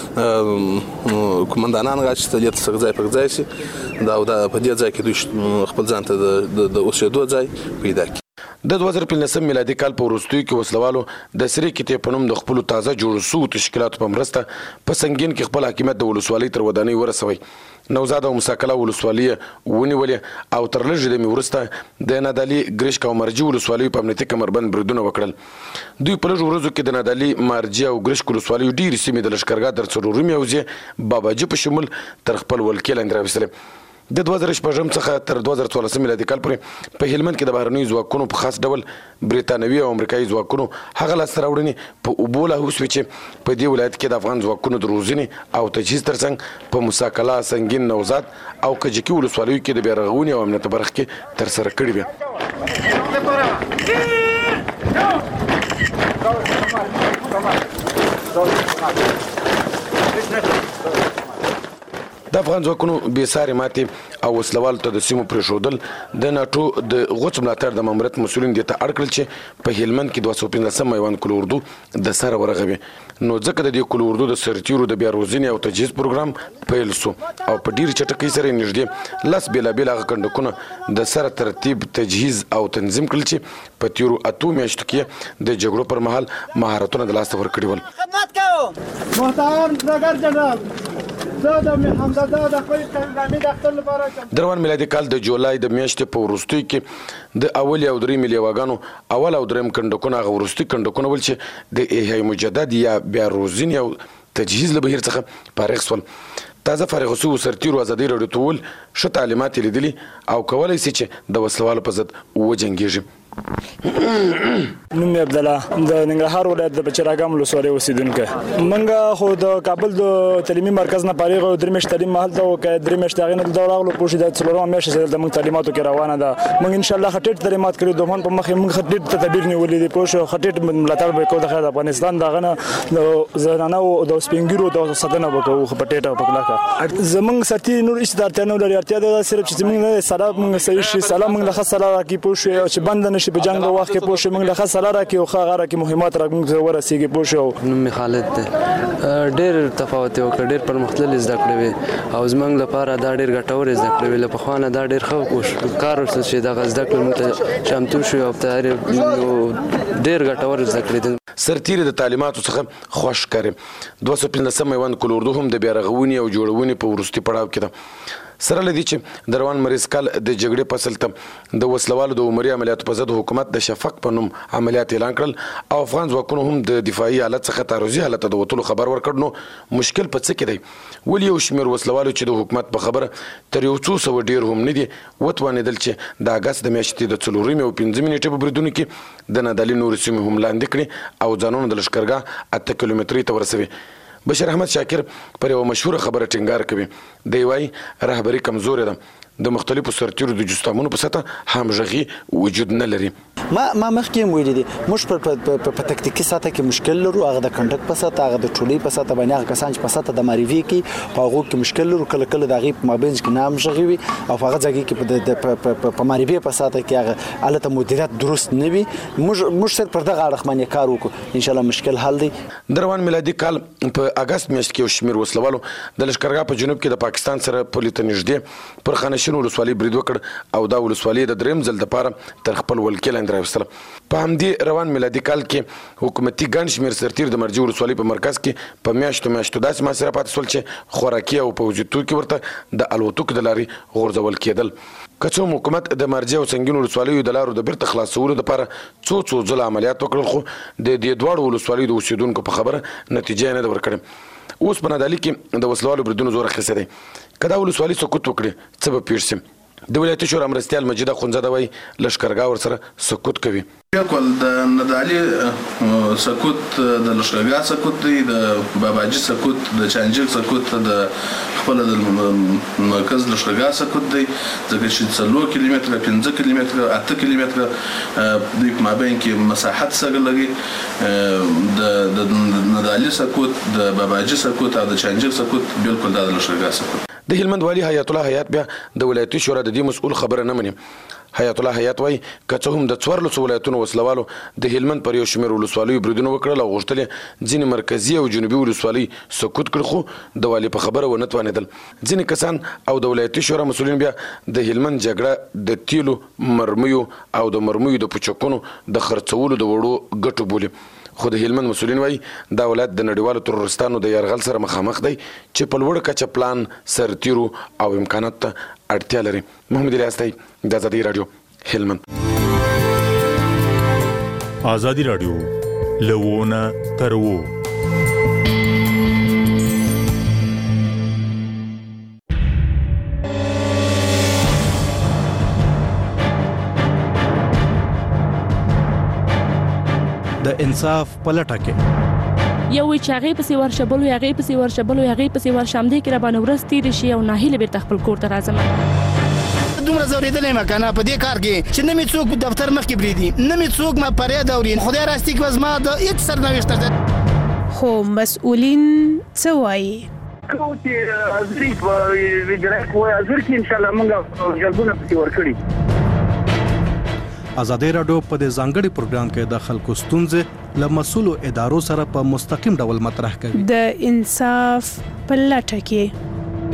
کمانډانان راشي د دې سره ځای پر ځای شي دا په دې ځای کې دوی خپل ځان ته د اوسېدو ځای پیدا کوي. د 2015 میلادي کال په وروستیو کې وسلوالو د سری کتې په نوم د خپل تازه جوړ شوو تشکیلاتو په مرسته په سنگین کې خپل حاکمیت د ولسوالۍ تر ودانۍ ورسوي. نوزاد او مساکله ولسوالۍ ونیولې او تر لږ د ورسته د نادعلي ګریشک او مرجي ولسوالۍ په امنیتي کمربند بریدونه وکړل. دوی په لږ ورځو کې د نادعلي مرجي او ګریشک ولسوالۍ ډېرې سیمې د لښکرګاه در څلورمې حوزې باباجي په شمول تر خپل ولکې لاندې راوستلې. د 2014 څخه تر 2014 میلادي کال پورې په هلمند کې د بهرنیو ځواکونو په خاص ډول بریتانوي او امریکایي ځواکونو هغه لاسته راوړنې په اوبو لاهوس وي چې په دې ولایت کې د افغان ځواکونو د روزنې او تجهیز ترڅنګ په مساکله سنگین نوزاد او کجکي ولسوالیو کې د بیارغونې او امنیت برخه کې ترسره کړي وي. د افغان ځواکونو بېساري ماتې او وسلوالو ته د سیمو پرېښودل د ناټو د غوڅ ملاتړ د ماموریت مسؤلین دې ته اړ کړل چې په هلمند کې 215 میوان کلو اردو د سره ورغوي. نو ځکه د دې کلو اردو د سرتیرو د بیا روزنې او تجهیز پروګرام پیل شو او په ډېرې چټکۍ سره یې نږدې 10 بېلابېل هغه کنډکونه د سره ترتیب تجهیز او تنظیم کړل چې په تېرو 8 میاشتو کې د جګړو پر مهال مهارتونه د لاسته ورکړي ول. خدمت کوم محترم ډګر جنرال دروان میلادي کال د جولای د میاشتې په وروستیو کې د اول او درې ملیواګانو اول او دریم کنډکونه هغه وروستي کنډکونه ول چې د احیای مجدد یا بیا روزنې او تجهیز له بهیر څخه فارغ شول. تازه فارغ شوو سرتیرو ازادي راډیو ته وویل ښه تعلیمات یې لیدلي او کولی سي چې د وسلوالو په ضد وجنګېږي. نوم مې عبدالله د ننګرهار ولایت د بچراګام ولسوالۍ اوسیدونکی منګه خو د کابل د تعلیمي مرکز نه فارغ او درې میاشتې تعلیم مهال ته وکړ درې میاشتې هغې نه دلته راغلو پوه شو د څلورمه میاشت چې دلته موږ تعلیماتو کې روانه ده موږ انشاءالله ښه ټیټ تعلیمات کړي دومان په مخ موږ ښه ټیټ تدابیر نیولي دي پوه شو ښه ټیټ ملاتړ به کوو د خیر افغانستان د هغه نه د زنانه او د سپین ږیرو د ساتنه به کوو په ټیټه او په کلکه زموږ سرتي نور هېڅ د اړتیا نه لري اړتیا ده صرف چې زموږ نه سلا موږ صحیح شي سلا موږ له ښه سلا راکړي پوه شو چې بند نه شي په جنګ د وخت کې پوه شو موږ له ښه سلا راکړي او ښه هغه راکړي مهمات راکړي ورسېږي پوه شو. نوم مې خالد دی. ډېر تفاوت یې وکړ ډېر پرمختللي زده کړې وې او زموږ لپاره دا ډېر ګټورې زده کړې وې له پخوا نه دا ډېر ښه کار وشو چې دغه زده کړې موږ ته چمتو شو او ډېر ګټور زده کړې دي. سرتیری د تعلیماتو څخه خوښ ښکاري 215 میوند کل اردو هم د بیا رغونې او جوړونې په وروستي پړاو کې ده. سره لدی چې د روان مریض کال د جګړې فصل ته د وسلوالو د عمري عملیاتو په ضد حکومت د شفق په نوم عملیات اعلان کړل او افغان ځواکونو هم د دفاعي حالت څخه تعرضي حالت ته د وتلو خبر ورکړ. نو مشکل په څه کې دی؟ ولې یو شمېر وسلوالو چې د حکومت په خبره تر یو څو سوه ډېر هم نه دي وتوانېدل چې د اګست د میاشتې د 4 او 5 نیټې په بریدونو کې د نادعلي نورې سیمې هم لاندې کړي او ځانونه د لښکرګاه 8 کیلومترۍ ته ورسوي. بشیر احمد شاکر پر یو مشهوره خبره ټینګار کوي. دی وایي رهبري کمزورې ده د مختلفو سرتیرو د جستامونو په سطح همغږي وجود نه لري. ما مخکې هم ویلي دي موږ په تکتیکي سطح کې مشکل لرو هغه د کنډک په سطح هغه د ټولۍ په سطح باندې هغه کسان چې په سطح د ماریوي کې په هغو کې مشکل لرو کله کله د هغې په مابینځ کې نه همغږي وي او په هغه ځای کې په ماریوي په سطح کې هغه هلته مدیریت درست نه وي. موږ صرف پر دغه اړخ باندې کار وکړو انشاءالله مشکل حل دی. د روان میلادي کال په اګست میاشت کې یو شمېر وسلوالو د لښکرګاه په جنوب کې د پاکستان سره پولې ته نږدې پر خانشین ولسوالۍ برید وکړ او دا ولسوالۍ د درېیم ځل دپاره تر خپل ولکې لاندې راوستله. په همدې روان میلادي کال کې حکومتي ګڼ شمېر سرتیر د مرجې ولسوالۍ په مرکز کې په میاشتو داسې محاصره پاتې شول چې خوراکي او پوځي توکي ورته د الوتکو د لارې غورځول کېدل. که څه هم حکومت د مرجې او سنګین ولسوالیو د لارو د بیرته خلاصولو دپاره څو ځله عملیات وکړل خو د دې دواړو ولسوالیو د اوسېدونکو په خبره نتیجه یې نه ده ورکړې. اوس په نادعلي کې د وسلوالو بریدونو زور اخیستی دی. که دا ولسوالي سقوط وکړي څه به پېښ شي؟ د ولایتي شورا مرستیال مجیده خونزاده وایي لښکرګاه ورسره سقوط کوي. بالکل د نادعلي سقوط د لښکرګاه سقوط دی د باباجي سقوط د چانجیل سقوط د خپل د مرکز لښکرګاه سقوط دی ځکه چې 4 کیلومتره 15 کیلومتره 8 کیلومتره د مابین کې مساحت سره لري. د نادعلي سقوط د باباجي سقوط او د چانجیل سقوط بالکل د لښکرګاه سقوط. د هلمند والي حیات الله حیات بیا د ولایتي شورا د دې مسؤل خبره نه مني. حیات الله حیات وایي که څه هم د 14 ولایتونو وسلوالو د هلمند پر یو شمېر ولسوالیو بریدونه وکړل او غوښتل یې ځینې مرکزي او جنوبي ولسوالۍ سقوط کړي خو د والي په خبره ونه توانېدل. ځینې کسان او د ولایتي شورا مسؤلین بیا د هلمند جګړه د تیلو مرمیو او د مرمیو د پوچکونو د خرڅولو د وړو ګټو بولي. خو د هلمند مسؤلین وایي دا ولایت د نړیوالو ترورستانو د یرغل سره مخامخ دی چې په لوړه کچه پلان سرتیرو او امکانات ته اړتیا لري. محمد الیاس دی د ازادي راډیو هلمند. ازادي راډیو لوونه تر وو. د انصاف پلټه کې یو وی چې هغه پسې ورشبلو هغه پسې ورشبلو هغه پسې ورشامدې کې را باندې ورستې شي او ناهیله بیرته خپل کور ته راځم. دومره زوریدلې مکنه په دې کار کې چې نه می څوک دفتر مخ کې بریدي نه می څوک ما پرې دوري خدای راستي کې وزما د هیڅ سرنوشت ده. خو مسؤلین څه وایي؟ کو چې ازري ویډرک وای ازر کې ان شاء الله موږ جلبونه پکې ورکړي. ازادي راډیو په دې ځانګړي پروګرام کې د خلکو ستونزې له مسؤلو ادارو سره په مستقیم ډول مطرح کوي. د انصاف پلټه کې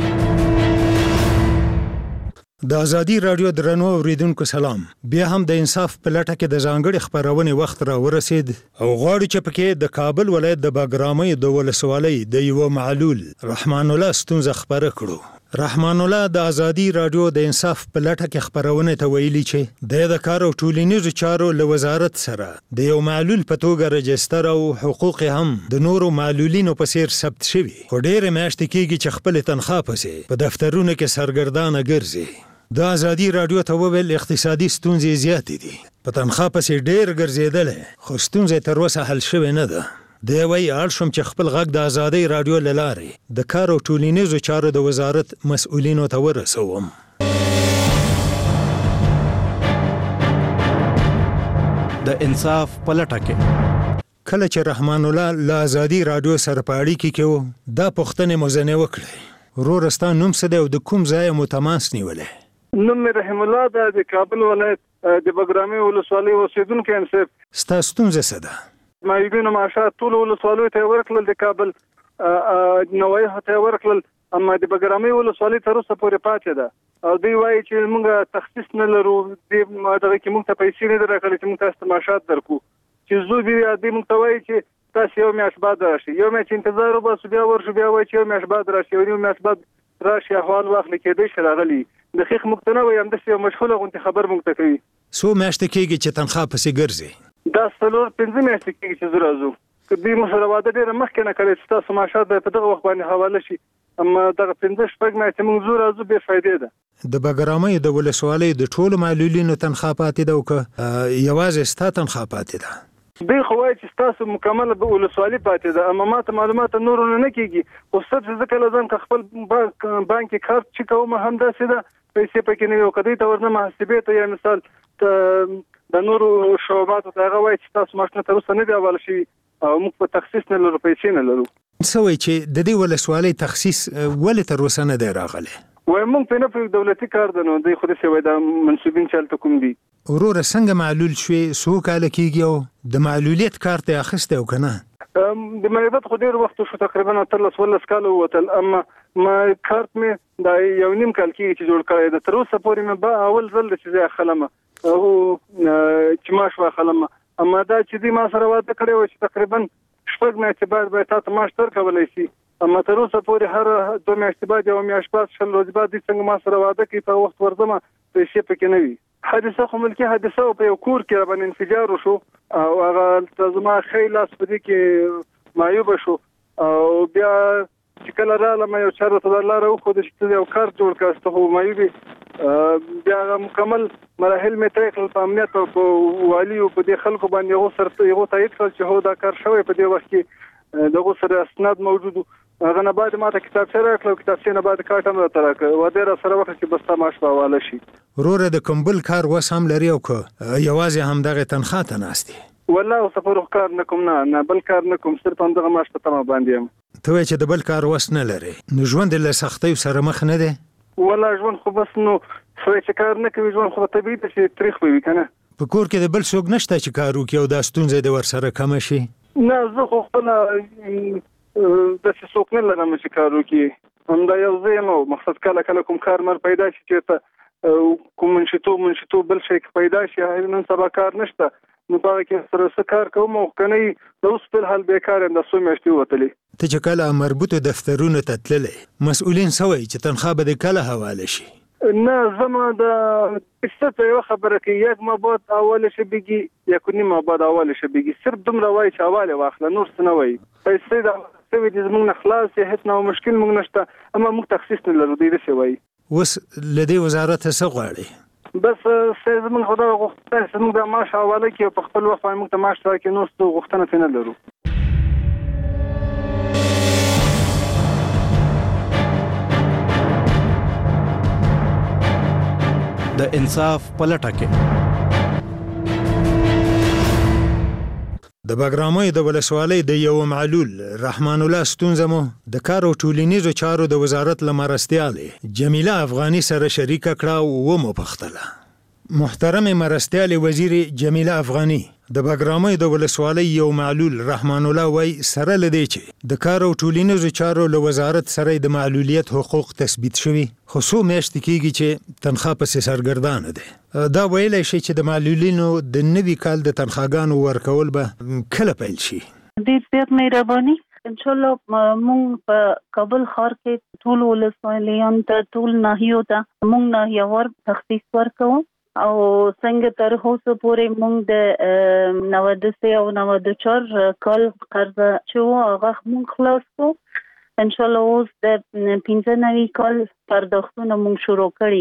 د ازادي راډیو درنو اوریدونکو سلام. بیا هم د انصاف پلټه کې د ځانګړي خبرونې وخت را ورسید او غواړو چې پکې د کابل ولایت د باګرامۍ د ولسوالۍ د یو معلول رحمان الله ستونزه خبره کړو. رحمان الله د ازادي راډیو د انصاف پلټه کې خبرونه ته ویلي چې د کار او ټولنیزو چارو له وزارت سره د یو معلول په توګه رجستر او حقوق هم د نورو معلولینو په څیر ثبت شوي خو ډېرې میاشتې کېږي چې خپل تنخواه پسې په دفترونو کې سرګردانه ګرځي. د ازادي راډیو ته وویل اقتصادي ستونزې زیاتې دي په تنخواه پسې ډېر ګرځېدلی خو ستونزه تر اوسه حل شوې نه ده. دی وایي اړ شوم چې خپل غږ د ازادۍ راډیو له لارې د کار او ټولنیزو چارو د وزارت مسؤلینو ته ورسوم. د انصاف په لټه کې کله چې رحمان الله له ازادي راډیو سره په اړیکه کې و دا پوښتنې مو ځنې وکړې ورور ستا نوم څه دی او د کوم ځای مو تماس نیولی؟ نوم مې رحیم الله ده د کابل ولایت د بګرامي ولسوالۍ اوسېدونکی یم صاحب. ستا ستونزه څه ده؟ معیوبینو معاشات ټولو ولسوالیو ته یې ورکړل د کابل نوایحو ته یې ورکړل اما د بګرامي ولسوالۍ تر اوسه پورې پاتې ده او دوی وایي چې موږ تخصیص نه لرو دغه کې موږ ته پیسې نه دي راکړلې چې موږ تاسو ته معاشات درکړو چې زه دوی موږ ته وایي چې تاسو یو میاشت بعد راشئ یو میاشت انتظار وباسو بیا ورشو بیا وایي چې یو میاشت بعد راشئ یو میاشت بعد راشي احوال واخلي کېدای شي راغلي د خیخ موږ ته نه وایي همداسې یو مشغوله غوندې خبر موږ ته کوي. څو میاشتې کېږي چې تنخواه پسې ګرځي؟ دا 4-5 میاشتې کېږي چې زه راځو که دوی موږ سره واده ډېره مخکې نه کړی چې تاسو معاشات به په دغه وخت باندې حواله شي اما دغه 5-6 میاشتې موږ زو راځو بې فایدې ده. د بګرامۍ د ولسوالۍ د ټولو معلولینو تنخواه پاتې ده او که یوازې ستا تنخواه پاتې ده؟ دوی خو وایي چې ستاسو مکمله به ولسوالي پاتې ده اما ماته معلومات نورو نه کېږي خو ستاسو زه کله ځم که خپل بانکي کارت چې کوم همداسې ده پیسې پکې نه وي او که دوی ته ورنه محاسبې ته یا مثال د نورو شعباتو ته هغه وایي چې تاسو معاشونه تر اوسه نه دي حواله شوي او موږ په تخصیص نه لرو پیسې نه لرو. څه وایي چې د دې ولسوالۍ تخصیص ولې تر اوسه نه دی راغلی؟ وایي موږ پرې نه پوهېږو دولتي کار ده نو دوی خو داسې وایي دا منصوبین چې هلته کوم دي. وروره څنګه معلول شوې څو کاله کېږي او د معلولیت کارت یې اخیستی او که نه؟ د معیوبیت خو ډېر وخت شو تقریبا 13-14 کاله ووتل اما ما کارت مې دا 1.5 کال کېږي چې جوړ کړی ده تر اوسه پورې مې اول ځل ده چې زه اخلم او چې معاش واخلم اما دا چې دوی ما سره واده کړی و چې تقریبا 6 میاشتې بعد به تا ته معاش درکولی شي اما تر اوسه پورې هر 2 میاشتې بعد یو میاشت بعد 6 ورځې بعد دوی څنګه ما سره واده کوي په وخت ورځم پیسې پکې نه وي. حادثه خو ملکي حادثه په یو کور کې باندې انفجار وشو او هغه زما ښی لاس په دې کې معیوبه شو او بیا چې کله رالم یو چا راته دا لاره وښوده چې ته یو کار جوړ کړه ته خو معیوب بیا هغه مکمل مراحل مې طی کړل په امنیت او په والي او په دې خلکو باندې هغو سره هغو تایید کړل چې هو دا کار شوی په دې وخت کې د هغو سره اسناد موجود هغه نه بعد ماته کتابچه راکړه او کتابچې نه بعد کارت هم راته راکړه واده را سره وکړه چې بس تا معاش به حواله شي. وروره د کوم بل کار وس هم لري او که یوازې همدغې تنخواه ته ناست یې؟ والله اوس په کار نه کوم نه بل کار نه کوم صرف همدغه معاش په تمه باندې یم. ته وایې چې د بل کار وس نه لرې نو ژوند له سختیو سره مخ نه دی؟ والله ژوند خو بس نو سړی چې کار نه کوي ژوند خو طبیعي ده چې تریخ به وي که نه. په کور کې د بل څوک نشته چې کار وکړي او دا ستونزه دې ورسره کمه شي؟ نه زه خو خپله داسې څوک نه لرم چې کار وکړي همدا یو زه یم او مقصد کله کله کوم کار مر پیدا شي چېرته کوم منشطوب بل شی پیدا شي نن سبا کار نشته نو په هغه کې سره څه کار کوم او که نه وي د اوس فلحال بیکار یم دا څو میاشتې ووتلې. ته چې کله مربوطو دفترونو ته تللی مسؤلین څه وایي چې تنخواه به دې کله حواله شي؟ نه زما د قصه یوه خبره کوي یک ماه بعد اول شه بگی یک نیم ماه بعد اول شه بگی صرف دومره وایي چې حواله واخله نور څه نه وایي پیسې د سوي دي زموږ نه خلاص یې هېڅ نه مشکل موږ نشته اما موږ تخصیص نه لرو دوی داسې وایي. اوس له دې وزارت څه غواړي؟ بس زموږ خو دغه غوښتنه چې زموږ د معاش حواله کړي او په خپل وخت باندې موږ ته معاش راکړي نور څه غوښتنه ترې نه لرو. د انصاف په لټه کې د بګرامۍ د ولسوالۍ د یو معلول رحمان الله ستونزه مو د کار او ټولنیزو چارو د وزارت له مرستیالې جمیله افغاني سره شریکه کړه او ومو پوښتله. محترم مرستیالې وزیر جمیله افغاني د بګرامۍ د ولسوالۍ یو معلول رحمان الله وایي سره له دې چې د کار او ټولنیزو چارو له وزارت سره د معلولیت حقوق تثبیت شوي خو څو میاشتې کېږي چې تنخواه پسې سرګردانه دی. دا ویلی شي چې د معلولینو د نوي کال د تنخواګانو ورکول به کله پیل شي؟ ډېر مهرباني انشاءالله مونږ په کابل ښار کې ټول ولسوالیانو ته ټول ناحیو ته مونږ ناحیوار تخصیص ورکوو او څنګه تر اوسه پورې مونږ د 93 او 94 کال قرض چې و هغه مونږ خلاص کړو انشاءالله اوس د 95 کال پرداختونه مونږ شروع کړي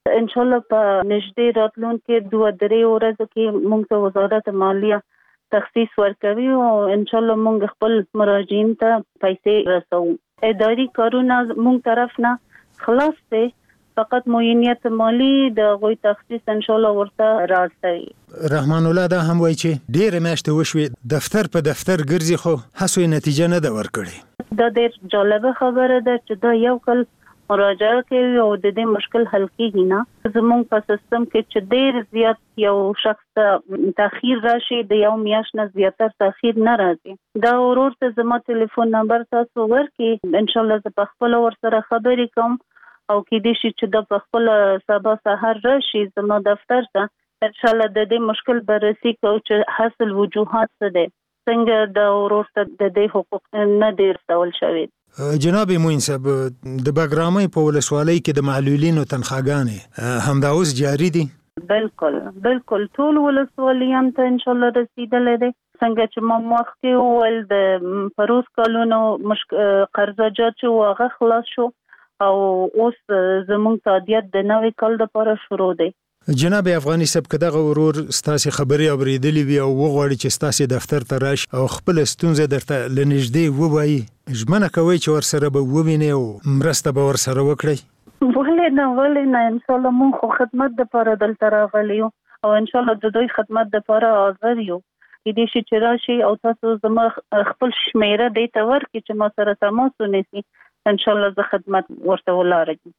ان شاء الله په نږدې راتلونکي 2-3 ورځو کې موږ ته وزارت مالیه تخصیص ورکوي او ان شاء الله موږ خپل مراجعین ته پیسې رسوو. اداري کارونه موږ طرف نه خلاص دي، فقط معینیت مالی د غوي تخصیص ان شاء الله ورته راځي. رحمان الله دا هم وایي چې ډېر میاشتې وشوي دفتر په دفتر ګرځي خو هڅو نتیجه نه ده ورکړې. دا ډېر جالبه خبره ده چې دا یو کل مراجعه کوي او د دې مشکل حل کیږي نه. زموږ په سیستم کې چې ډېر زیات یو شخص تاخير راشي د یو میاشت نه زیاتر تاخير نه راځي. دا ورور ته زما ټلیفون نمبر تاسو ورکړئ، ان شاء الله زه په خپل ور سره خبرې کوم او کې دې شي چې د خپل سبا سحر راشي زما دفتر ته، ان شاء الله د دې مشکل بررسي کوو چې حاصل وجوهات څه دي، څنګه د ورور ته د دې حقوق نه دي رسول شوي. جناب موین صاحب د بګرامۍ په ولسوالۍ کې د معلولینو تنخواګانې همدا اوس جاری دي؟ بالکل ټول ولسوالیان ته ان شاء الله رسیدلې دي. څنګه چې ما مخکې وویل د پروس کالونو قرضاجات چې هغه خلاص شو او اوس زموږ تادیات د نوې کال لپاره شروع دی. جناب افغاني صاحب که دغه ورور ستاسو خبرې اوریدلې وي او وغواړي چې ستاسو دفتر ته راشي او خپل ستونزه درته لنږدې ووایي، ژمنه کوي چې ورسره به وویني او مرسته به ورسره وکړي؟ ولې نه ان شاء الله موږ خو خدمت لپاره دلته راغلي یو او ان شاء الله د دوی خدمت لپاره حاضر یو. دې شي چې راشي او تاسو زما خپل شمیره دې ته ورکړي چې ما سره تماس ونیسي، ان شاء الله زه خدمت ورته ولارم.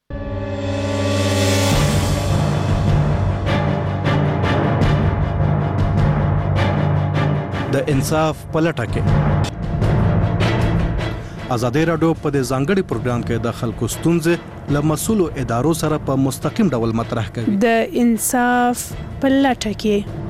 د انصاف پلټه کې ازادي رادیو په دې ځانګړي پروګرام کې د خلکو ستونزې له مسؤلو ادارو سره په مستقیم ډول مطرح کوي. د انصاف پلټه کې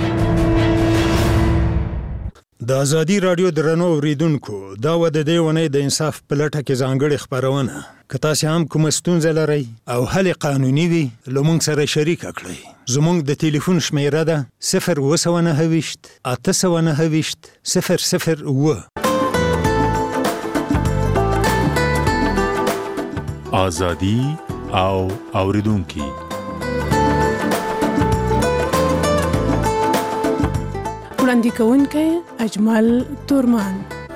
د ازادي رادیو درنو اوریدونکو دا و د دې ونې د انصاف پلټه کې ځانګړي خبرونه که تاسو هم کوم ستونزه لرئ او حل قانوني وي لمونږ سره شریک کړئ. زمونږ د ټلیفون شمیره ده 029 829 002. آزادی او اوریدونکي وړاندې کوونکی اجمل تورمان.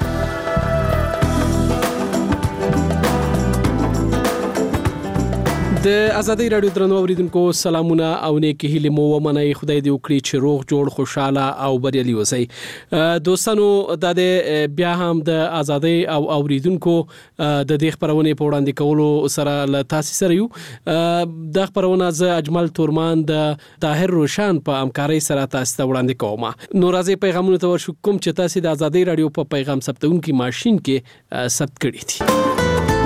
د ازادي رادیو درنو اوریدونکو سلامونه او نیکی هیله مو ومنئ. خدای دې وکړي چې روغ جوړ خوشاله او بریالي اوسئ. دوستانو د بیا هم د ازادي او اوریدونکو د دې خبرونه په وړاندې کولو سره له تاسو سره یو. د خبرونه ز اجمل تورمان د طاهر روشن په همکارۍ سره تاسو ته وړاندې کوم. نو راځي پیغامونه ته ورشو کوم چې تاسو د ازادي رادیو په پیغام ثبتونکو ماشين کې ثبت کړی دي.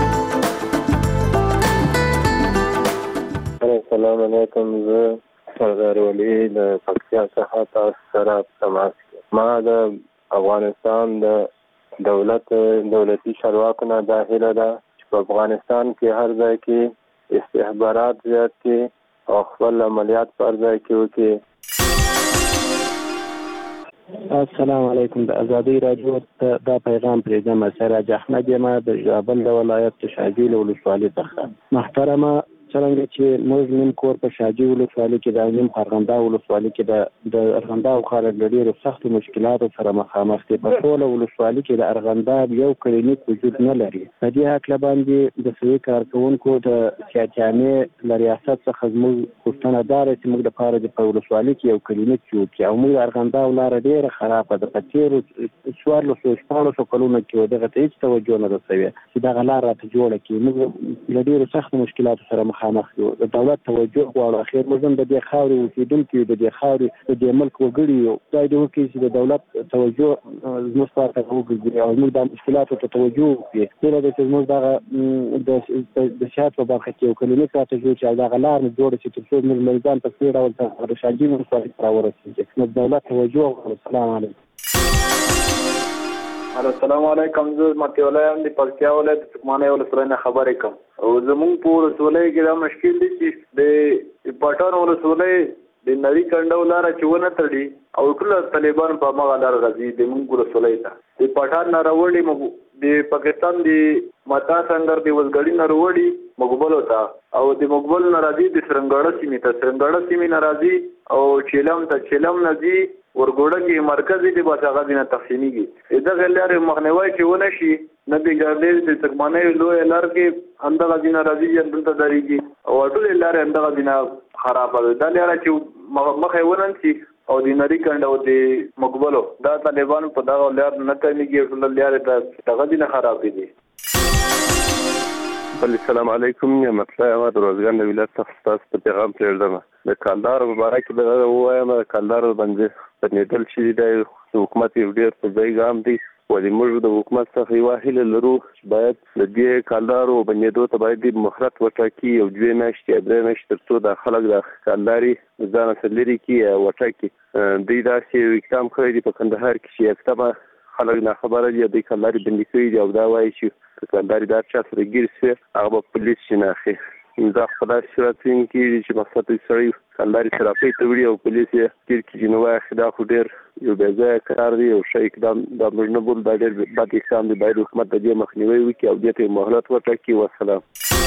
السلام علیکم، زه سردار ولی د پکتیا څخه تاسو سره تماس کوم. ما د افغانستان د دولتي چارواکو نه دا هیله ده چې په افغانستان کې هر ځای کې استخبارات زیات کړي او خپل عملیات پر ځای کې وکړي. السلام علیکم، د ازادي رادیو دا پیغام پرېږدم. سراج احمد یم د زابل ولایت شاجوی ولسوالۍ څخه. محترمه، څنګه چې موږ نیم کور په شاجوی ولسوالۍ کې د نیم ارغندا ولسوالۍ کې د ارغندا خلک له ډېرو سختو مشکلاتو سره مخامخ دي. په ټوله ولسوالۍ کې د ارغندا یو کلینیک وجود نه لري. په دې هکله باندې د صحي کارکوونکو د سیاچانې له ریاست څخه زموږ غوښتنه دا ده چې موږ دپاره د په ولسوالۍ کې یو کلینیک جوړ کړي او موږ د ارغندا لاره ډېره خرابه ده. په تېرو 1400 کلونو کې دغه ته هېڅ توجه نه ده سوې چې دغه لار راته جوړه کړي. موږ له ډېرو سختو مشکلاتو سره مخامخ یو. د دولت توجه غواړو. اخر موږ هم د دې خاورې اوسېدونکي یو، د دې خاورې د دې ملک وګړي یو. خدای دې وکړي چې د دولت توجه زموږ خواته وګرځي او موږ د مشکلاتو ته توجه وکړي. هیله ده چې زموږ دغه د صحت په برخه کې یو کلینیک راته جوړ شي او دغه لار مو جوړه شي تر څو موږ مریضان په ښه ډول د شاجوی ولسوالۍ ته راورسېږي. نو د دولت توجه غواړو. السلام علیکم. السلام علیکم، زه ماتی ولایم د پکتیا ولایت تکمانه ولسوالۍ نه خبرې کوم. او زمونږ په ولسوالۍ کې دا مشکل دی چې د پټان ولسوالۍ د نوي کنډو لاره چې ونه تړي او ټول طالبان په مغه لار راځي د مونږ ولسوالۍ ته. د پټان نه راوړي د پاکستان د ماتا څنګه د وزګړی نروړي مقبول وتا او د مقبول ناراضي د سرنګړه سیمه ته سرنګړه سیمه ناراضي او چیلم ته چیلم نزي ورګوړه کې مرکزي د بچاغه دینه تقسیمیږي دا غلاره مخنیوي چې ونه شي نه بګړلې د تکمنې لوی لار کې اندغه دینه راځي چې دلته دریږي او ټول لار اندغه دینه خراب ده دا لاره چې مخه ونن شي او د نری کند او د مقبلو دا طالبان په دا لار نه تنګي ټول لار ته دغه دینه خراب دي. السلام علیکم یا مطلع ما د روزګان د ولایت څخه تاسو ته پیغام پرېږدم د کلدار مبارک د وایم کلدار باندې پنځل شي د حکومت یو ډیر په ځای ګام دی ولې موږ د حکومت څخه یو هیله لرو چې باید د دې کلدارو باندې دوه باید د مخرت وټاکي او دوی نشته درې نشته تر د خلک د کلداري ځان سلري کې وټاکي د داسې اقدام کړی په کندهار کې چې اقدام خلک نه خبره دي د کلداري بندي کوي او دا وایي چې کلداري دا چا سره ګیر شي هغه پولیس شناخي دا خدای شرطین کې چې مقصد یې سړی کلداري سره پیټ وړي او پولیس یې تیر کې نو واخ دا خو ډیر یو بځای قرار دی او شي اقدام د مجنبول د ډیر بد اقدام دی باید حکومت د دې مخنیوي وکړي او دې ته مهلت ورکړي. والسلام.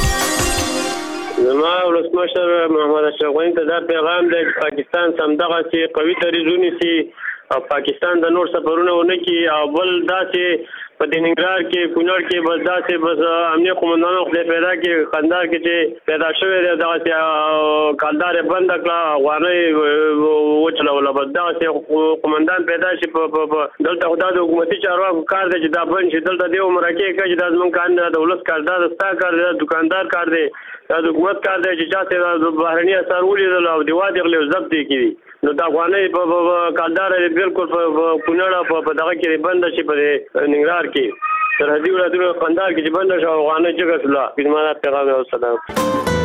زما ولسمشر محمد اشرف غنی ته دا پیغام دی چې پاکستان سمدغه چې قوي دریځونه سي او پاکستان د نور سفرونه ونه کی او بل داسې په دینګرار کې کونړ کې بس داسې بس امنیه قومندانو خپل پیدا کې خندار کې چې پیدا شوی دی دغه کلدار بند کړه غوانه وچلوله بس داسې قومندان پیدا شي په دلته خدای د حکومتي چارواکو کار دی چې دا بند شي دلته دی عمره کې چې د ځمن کار د دولت کار دا ستا کار دی دکاندار کار دی دا د حکومت کار دی چې چاته د بهرني اثر ولیدل او دی وادي غلې ضبط کړي نو دا غوانه په کلدار بالکل په کونړ په دغه کې بند شي په ننګرهار کې سرحدي ولایتونو قندار کې بند شو غوانه جګه سلا بسمانه پیغام او سلام.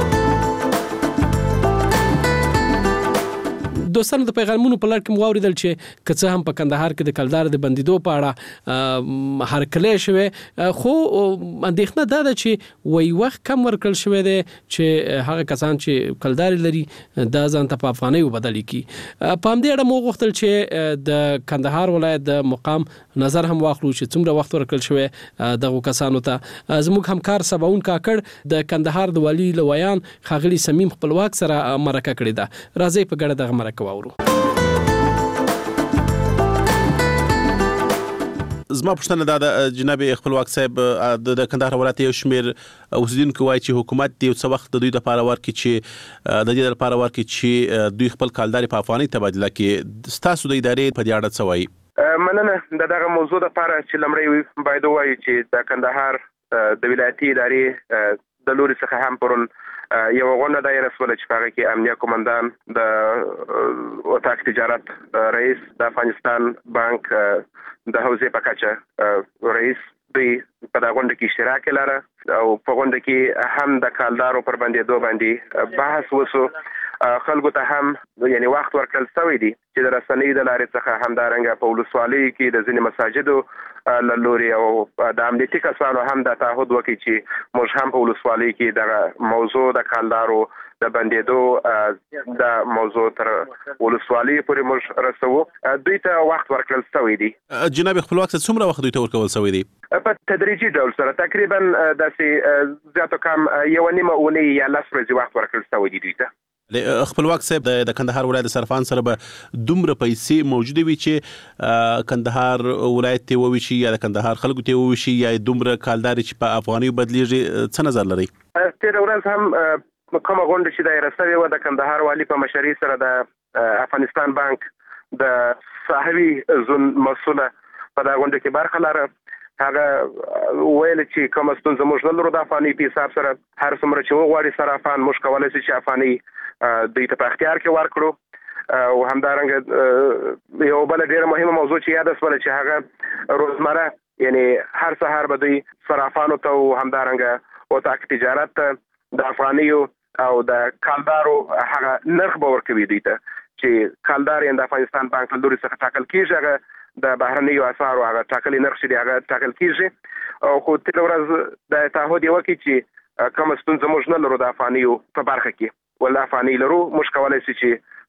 دوستانو د پیغامونو په لړ کې مو اوریدل چې کڅه هم په کندهار کې د کلدار د بندیدو په اړه هرکلې شوه خو اندېښنه دا ده چې وای وخت کم ورکل شوه دی چې هغه کسان چې کلدار لري دا ځان ته په افغاني وبدل کی په همدې اړه مو غوښتل چې د کندهار ولایت د مقام نظر هم واخلو چې څومره وخت ورکل شوه دغه کسانو ته زموږ همکار سباون کاکړ د کندهار د والی لویان خاغلی سمیم خپلواک سره مرکه کړې ده راځي په ګډه دغه مرکه واورو. زما پوښتنه دا د جناب خپلواک صاحب د کندهار ولایت یو شمیر اوسیدونکو وایي چې حکومت د څو وخت د دوی لپاره ورکړي چې د دې لپاره ورکړي چې دوی خپل کلداري په افغاني تبادله کې ستاسو د ادارې په دې اړه څه وایي؟ مننه دغه موضوع لپاره چې لمړی باید وایي چې د کندهار د ولایتي ادارې د لوري څخه هم پرون یو غونډه دایره سول چې هغه کې امنیه قومندان د اتاق تجارت رئیس د افغانستان بانک د حوزې په کچه رئیس دوی په دا غونډه کې اشتراک لري او په غونډه کې هم د کالدارو پر باندې بحث وسو خلکو ته هم یعنی وخت ورکړل شوی دی چې د رسنۍ د لارې څخه همدارنګه په ولسوالۍ کې د ځینې مساجدو لوري او د امنیتي کسانو هم د تعهد وکړي چې موږ هم په ولسوالۍ کې د موضوع د کالدارو د بندیدو د موضوع تر ولسوالۍ پورې موږ رسوو دوی ته وخت ورکړل شوی دی. جناب خپلواک صاحب څومره وخت دوی ته ورکول شوی دی؟ په تدریجي ډول سره تقریبا داسې زیاتو کم یو نیمه اونۍ یا 10 ورځې وخت ورکړل شوی دی دوی ته. خپلواک صاحب د کندهار ولایت د صرفان سره به دومره پیسې موجوده وي چې کندهار ولایت ته وویشي یا د کندهار خلکو ته وویشي یا دومره کالداري چې په افغاني بدلیږي څه نظر لري؟ تیر ورځ هم کومه غونډه چې دایره شوې وه د کندهار والي په مشرۍ سره د افغانستان بانک د ساحوي زون مسؤله په دا غونډه کې برخه لره هغه ویل چې کوم ستونزه موږ نه لرو د افغاني په حساب سره هر څومره چې وغواړي صرافان موږ کولی شو چې افغاني دوی ته په اختیار کې ورکړو او همدارنګه یو بل ډېره مهمه موضوع چې یاد شوله چې هغه روزمره یعنی هر سهار به دوی صرافانو ته او همدارنګه اتاق تجارت ته د افغانیو او د کالدارو هغه نرخ به ورکوي دوی ته چې کالدار یې د افغانستان بانک له لوري څخه ټاکل کېږي هغه د بهرنیو اسعارو هغه ټاکلي نرخ چې دی هغه ټاکل کېږي او خو تېره ورځ د تعهد یې وکړي چې کومه ستونزه موږ نه لرو د افغانیو په برخه کې ول افغاني لرو موږ کولی شو چې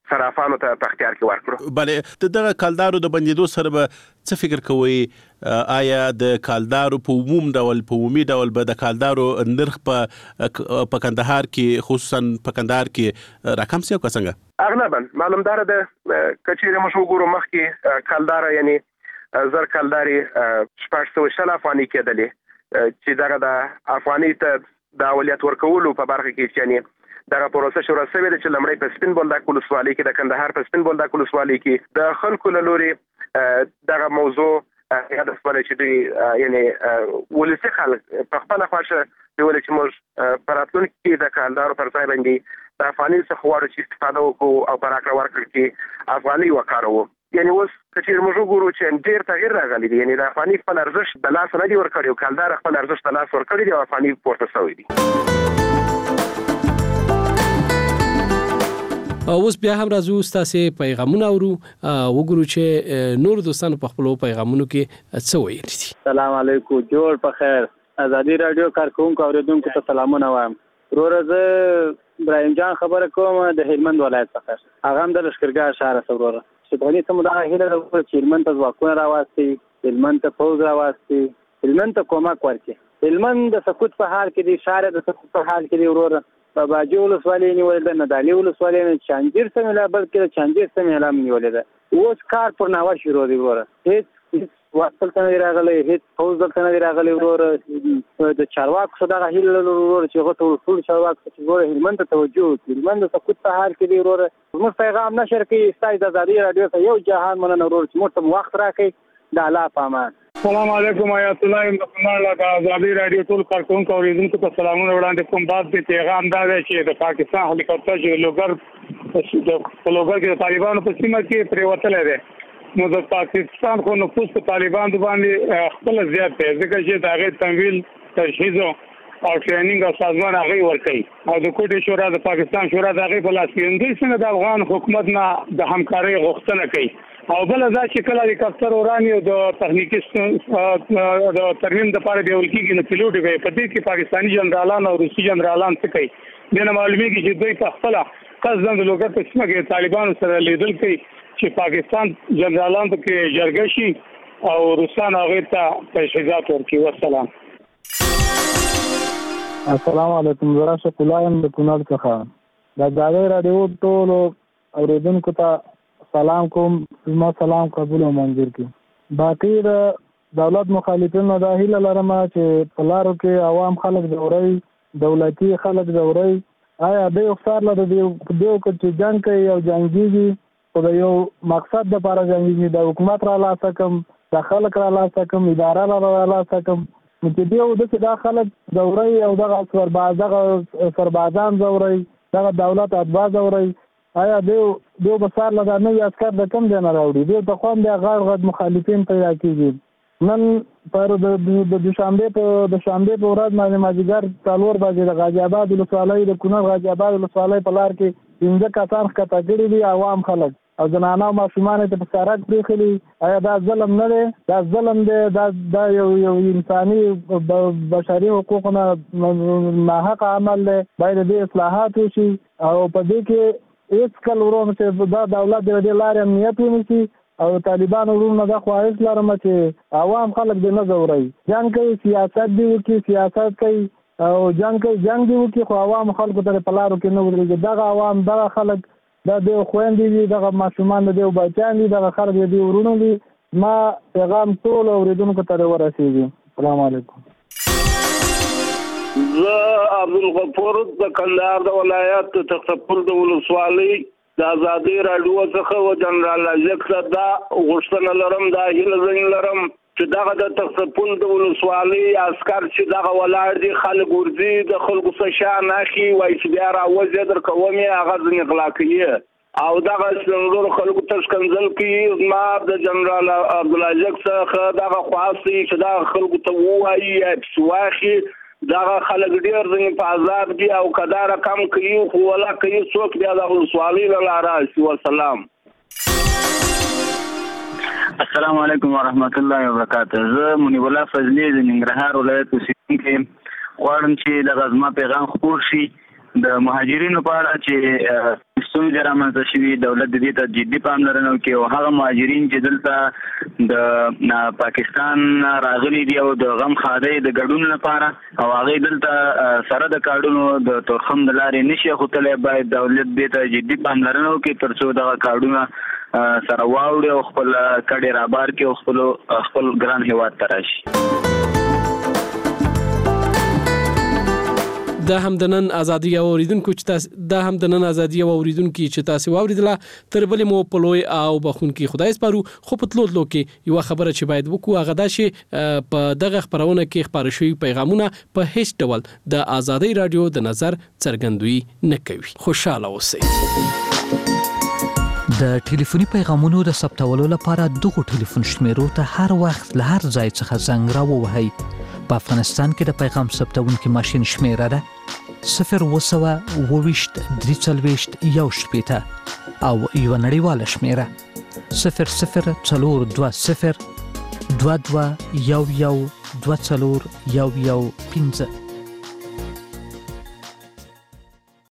صرافانو ته په اختیار کې ورکړو. بله دغه کالدارو د بندیدو سره به څه فکر کوئ؟ آیا د کالدارو په عمومي ډول به د کالدارو نرخ په کندهار کې خصوصا په کندهار کې راکم سي او څنګه؟ اغلبا معلومدار د کچېره مشو ګورو مخکې کالدار یعنی زر کالداري 600 افغاني کېدلې چې دغه د افغاني ته د اولیت ورکولو په برخه کې یعنی دغه پروسه شروع شوې ده چې لمړی په سپین بولدک ولسوالۍ کې د کندهار په سپین بولدک ولسوالۍ کې د خلکو له لوري دغه موضوع هدف باندې چې دوی یعنی ولسي خلک په خپله خوښه ویل چې موږ په راتلونکي کې د کالدارو پر ځای باندې د افغاني څخه غواړو چې استفاده وکړو او په راکړه ورکړه کې افغاني وکاروو. یعنی اوس کچېر موږ وګورو چې ډېر تغیر راغلی دی، یعنی د افغاني خپل ارزښت د لاس نه دی ورکړی او کالدار خپل ارزښت د لاس ورکړی دی او افغاني پورته شوی دی. اوس بیا هم راځو ستاسو پیغامونه اورو وګورو چې نور دوستانو په خپل پیغامونو کې څه وایي. السلام علیکم، جوړ په خیر. ازادي رادیو کارکونکو اوریدونکو ته سلامونه وایم. زه ابراهیم جان خبره کوم د هلمند ولایت څخه. هغه هم د لشکرګاه ښار سره شپږنی سمدار هیله ده چې هلمند ته ځواکونه راوستي، هلمند ته پوځ راوستي، هلمند ته کومک ورکړي. هلمند د سقوط په حال کې دی، شار د سقوط په حال کې دی. وروره په باجی ولسوالۍ نیولې ده، ندالي ولسوالۍ نه چانجیر سمې لا بلکې د چانجیر سمې هم نیولې ده. اوس کار پر ناوه شروع دی. وروره هیڅ واصل ته نه راغلی، هیڅ پوځ دلته نه راغلی. وروره د چارواکو څخه دغه هیله وروره چې هغه ټول چارواکو چې وروره هلمند ته توجه وکړي. هلمند د سقوط په حال کې دی. وروره زموږ پیغام نشر کوي ستاسو د ازادي رادیو ته یو جهان مننه وروره چې موږ ته وخت راکړئ. د الله په امان. السلام علیکم، آیت الله امدخمانله د ازادي رادیو ټول کارکونکو اوریدونکو ته سلامونه وړاندې کوم. بعد د پیغام دا دی چې د پاکستان هلیکاپټر چې لوګر کې د طالبانو په سیمه کې پریوتلی دی، نو د پاکستان خو نفوذ په طالبانو باندې خپل زیات دی، ځکه چې د هغې تمویل، تجهیز او ټریننګ او سازمان هغې ورکوي او د کوټې شورا د پاکستان شورا د هغې په لاس کې دوی څنګه د افغان حکومت نه د همکارۍ غوښتنه کوي. او بل دا چې کله هلیکاپټر ورانی او د تخنیکی د ترمیم لپاره دی ولکېږي نو پیلوټ وي، په دې کې پاکستاني جنرالان او روسي جنرالان څه کوي؟ دنه معلومیږي چې دوی په خپل قصداً د لوګر په سیمه کې طالبانو سره لیدل کوي چې پاکستان جنرالان ته کې جرګه شي او روسان هغه ته تجهیزات ورکړي. والسلام. السلام علیکم، زه راشد الله یم د کونړ څخه. د ازادي رادیو ټولو اوریدونکو ته سلام کوم. زما سلام قبول او منظور کړي. باقي د دولت مخالفینو دا هیله لرم چې په لارو کې عوام خلک دوري، دولتي خلک دوري. آیا دوی اختار لري دیو چې جنگ کوي او جنگيږي خو د یو مقصد دپاره جنګېږي، د حکومت را لاسه کم، د خلک را لاسه کم، اداره را لاسه کم، نو چې دیو داسې دا خلک دوري او دغه سربازان دوري، دغه دولت اتباع دوري. آیا دیو به سار له دا نوي عسکر د کم ځای نه راوړي؟ دیو ته خو هم بیا غټ مخالفین پیدا کېږي. نن پر د دوشنبې په ورځ باندې مازدیګر 4 بجې د غازي آباد ولسوالۍ د کونړ غازي آباد ولسوالۍ په لار کې 15 کسان ښکته کړي دي عوام خلک او زنانه او ماشومان ته په سړک پرېښلي. آیا دا ظلم نه دی؟ دا ظلم دی. دا یو انساني بشري حقوقو نه ناحقه عمل دی. باید دې اصلاحات وشي او په دې کې هیڅ کله ورونه چې دا دولت د دې لارې امنیت ونیسي او طالبان ورونه دا خواهش لرم چې عوام خلک دې نه ځوروي. جنګ کوي، سیاست دی وکړي، سیاست کوي او جنګ کوي، جنګ دی وکړي، خو عوام خلکو ته په لارو کې نه ودرېږي. دغه عوام، دغه خلک، دا دیو خویندې دي، دغه ماشومان د دیو بچیان دي، دغه خلک د دیو ورونه دي. ما پیغام ټول اوریدونکو ته ورسېږي. السلام علیکم. زه عبدالغفور د کندهار د ولایت تخصپل د ولسوالۍ د ازادي رادیو څخه و جنرال اجک دا غوښتنه لرم، دا هیله زنګ لرم چې دغه د تخصپل د ولسوالۍ عسكر چې دغه ولاړ دي خلک ورځي د خلکو څخه شان اخی وای چې بیا راوځي در کومي هغه ځنې غلا کوي او دغه څنګه خلکو تشکنزل کوي. ما د جنرال عبدالجک څخه دغه خاصي چې دا خلکو ته وایي سواخي دغه خلک ډیر ځنې په عذاب دي او کدار کم کوي خو ولا کوي څوک بیا د ولسوالۍ له لاره شي. والسلام. السلام علیکم ورحمت الله وبرکاته. زه منیب الله فضلی د ننګرهار ولایت اوسیدونکی غواړم چې د غزما پیغام خپور شي د مهاجرینو په اړه چې ستونزې رامنځته شوي، دولت دې ته جدي پاملرنه وکړي او هغه مهاجرین چې دلته د پاکستان راغلي دي او د غم خادۍ د ګډون لپاره او هغه دلته سره د کارډونو د تورخم د لارې نشي خوتلی، باید دولت دې ته جدي پاملرنه وکړي ترڅو دغه کارډونه سره واوړي او خپل کډې رابار کړي او خپل ګران هیواد ته راشي. دا هم د نن ازادي اوریدونکو چې تاسو واوریدله تر بلې مو په لوی او بخونکي خدای سپارو. خو په تلو کې یو خبره چې باید وکړو هغه دا چې په دغه خبرونه کې خبر شوی پیغامونه په هیڅ ډول د ازادي رادیو د نظر څرګندوي نه کوي. خوشاله اوسئ. د ټلیفوني پیغامونو د ثبتولو لپاره دغه ټلیفون شمیرو ته هر وخت له هر ځای څخه زنګ راووهئ. په افغانستان کې د پیغام ثبتونکو ماشين شمیره ده 0202341 او یو نړیواله شمیره 00402211124115.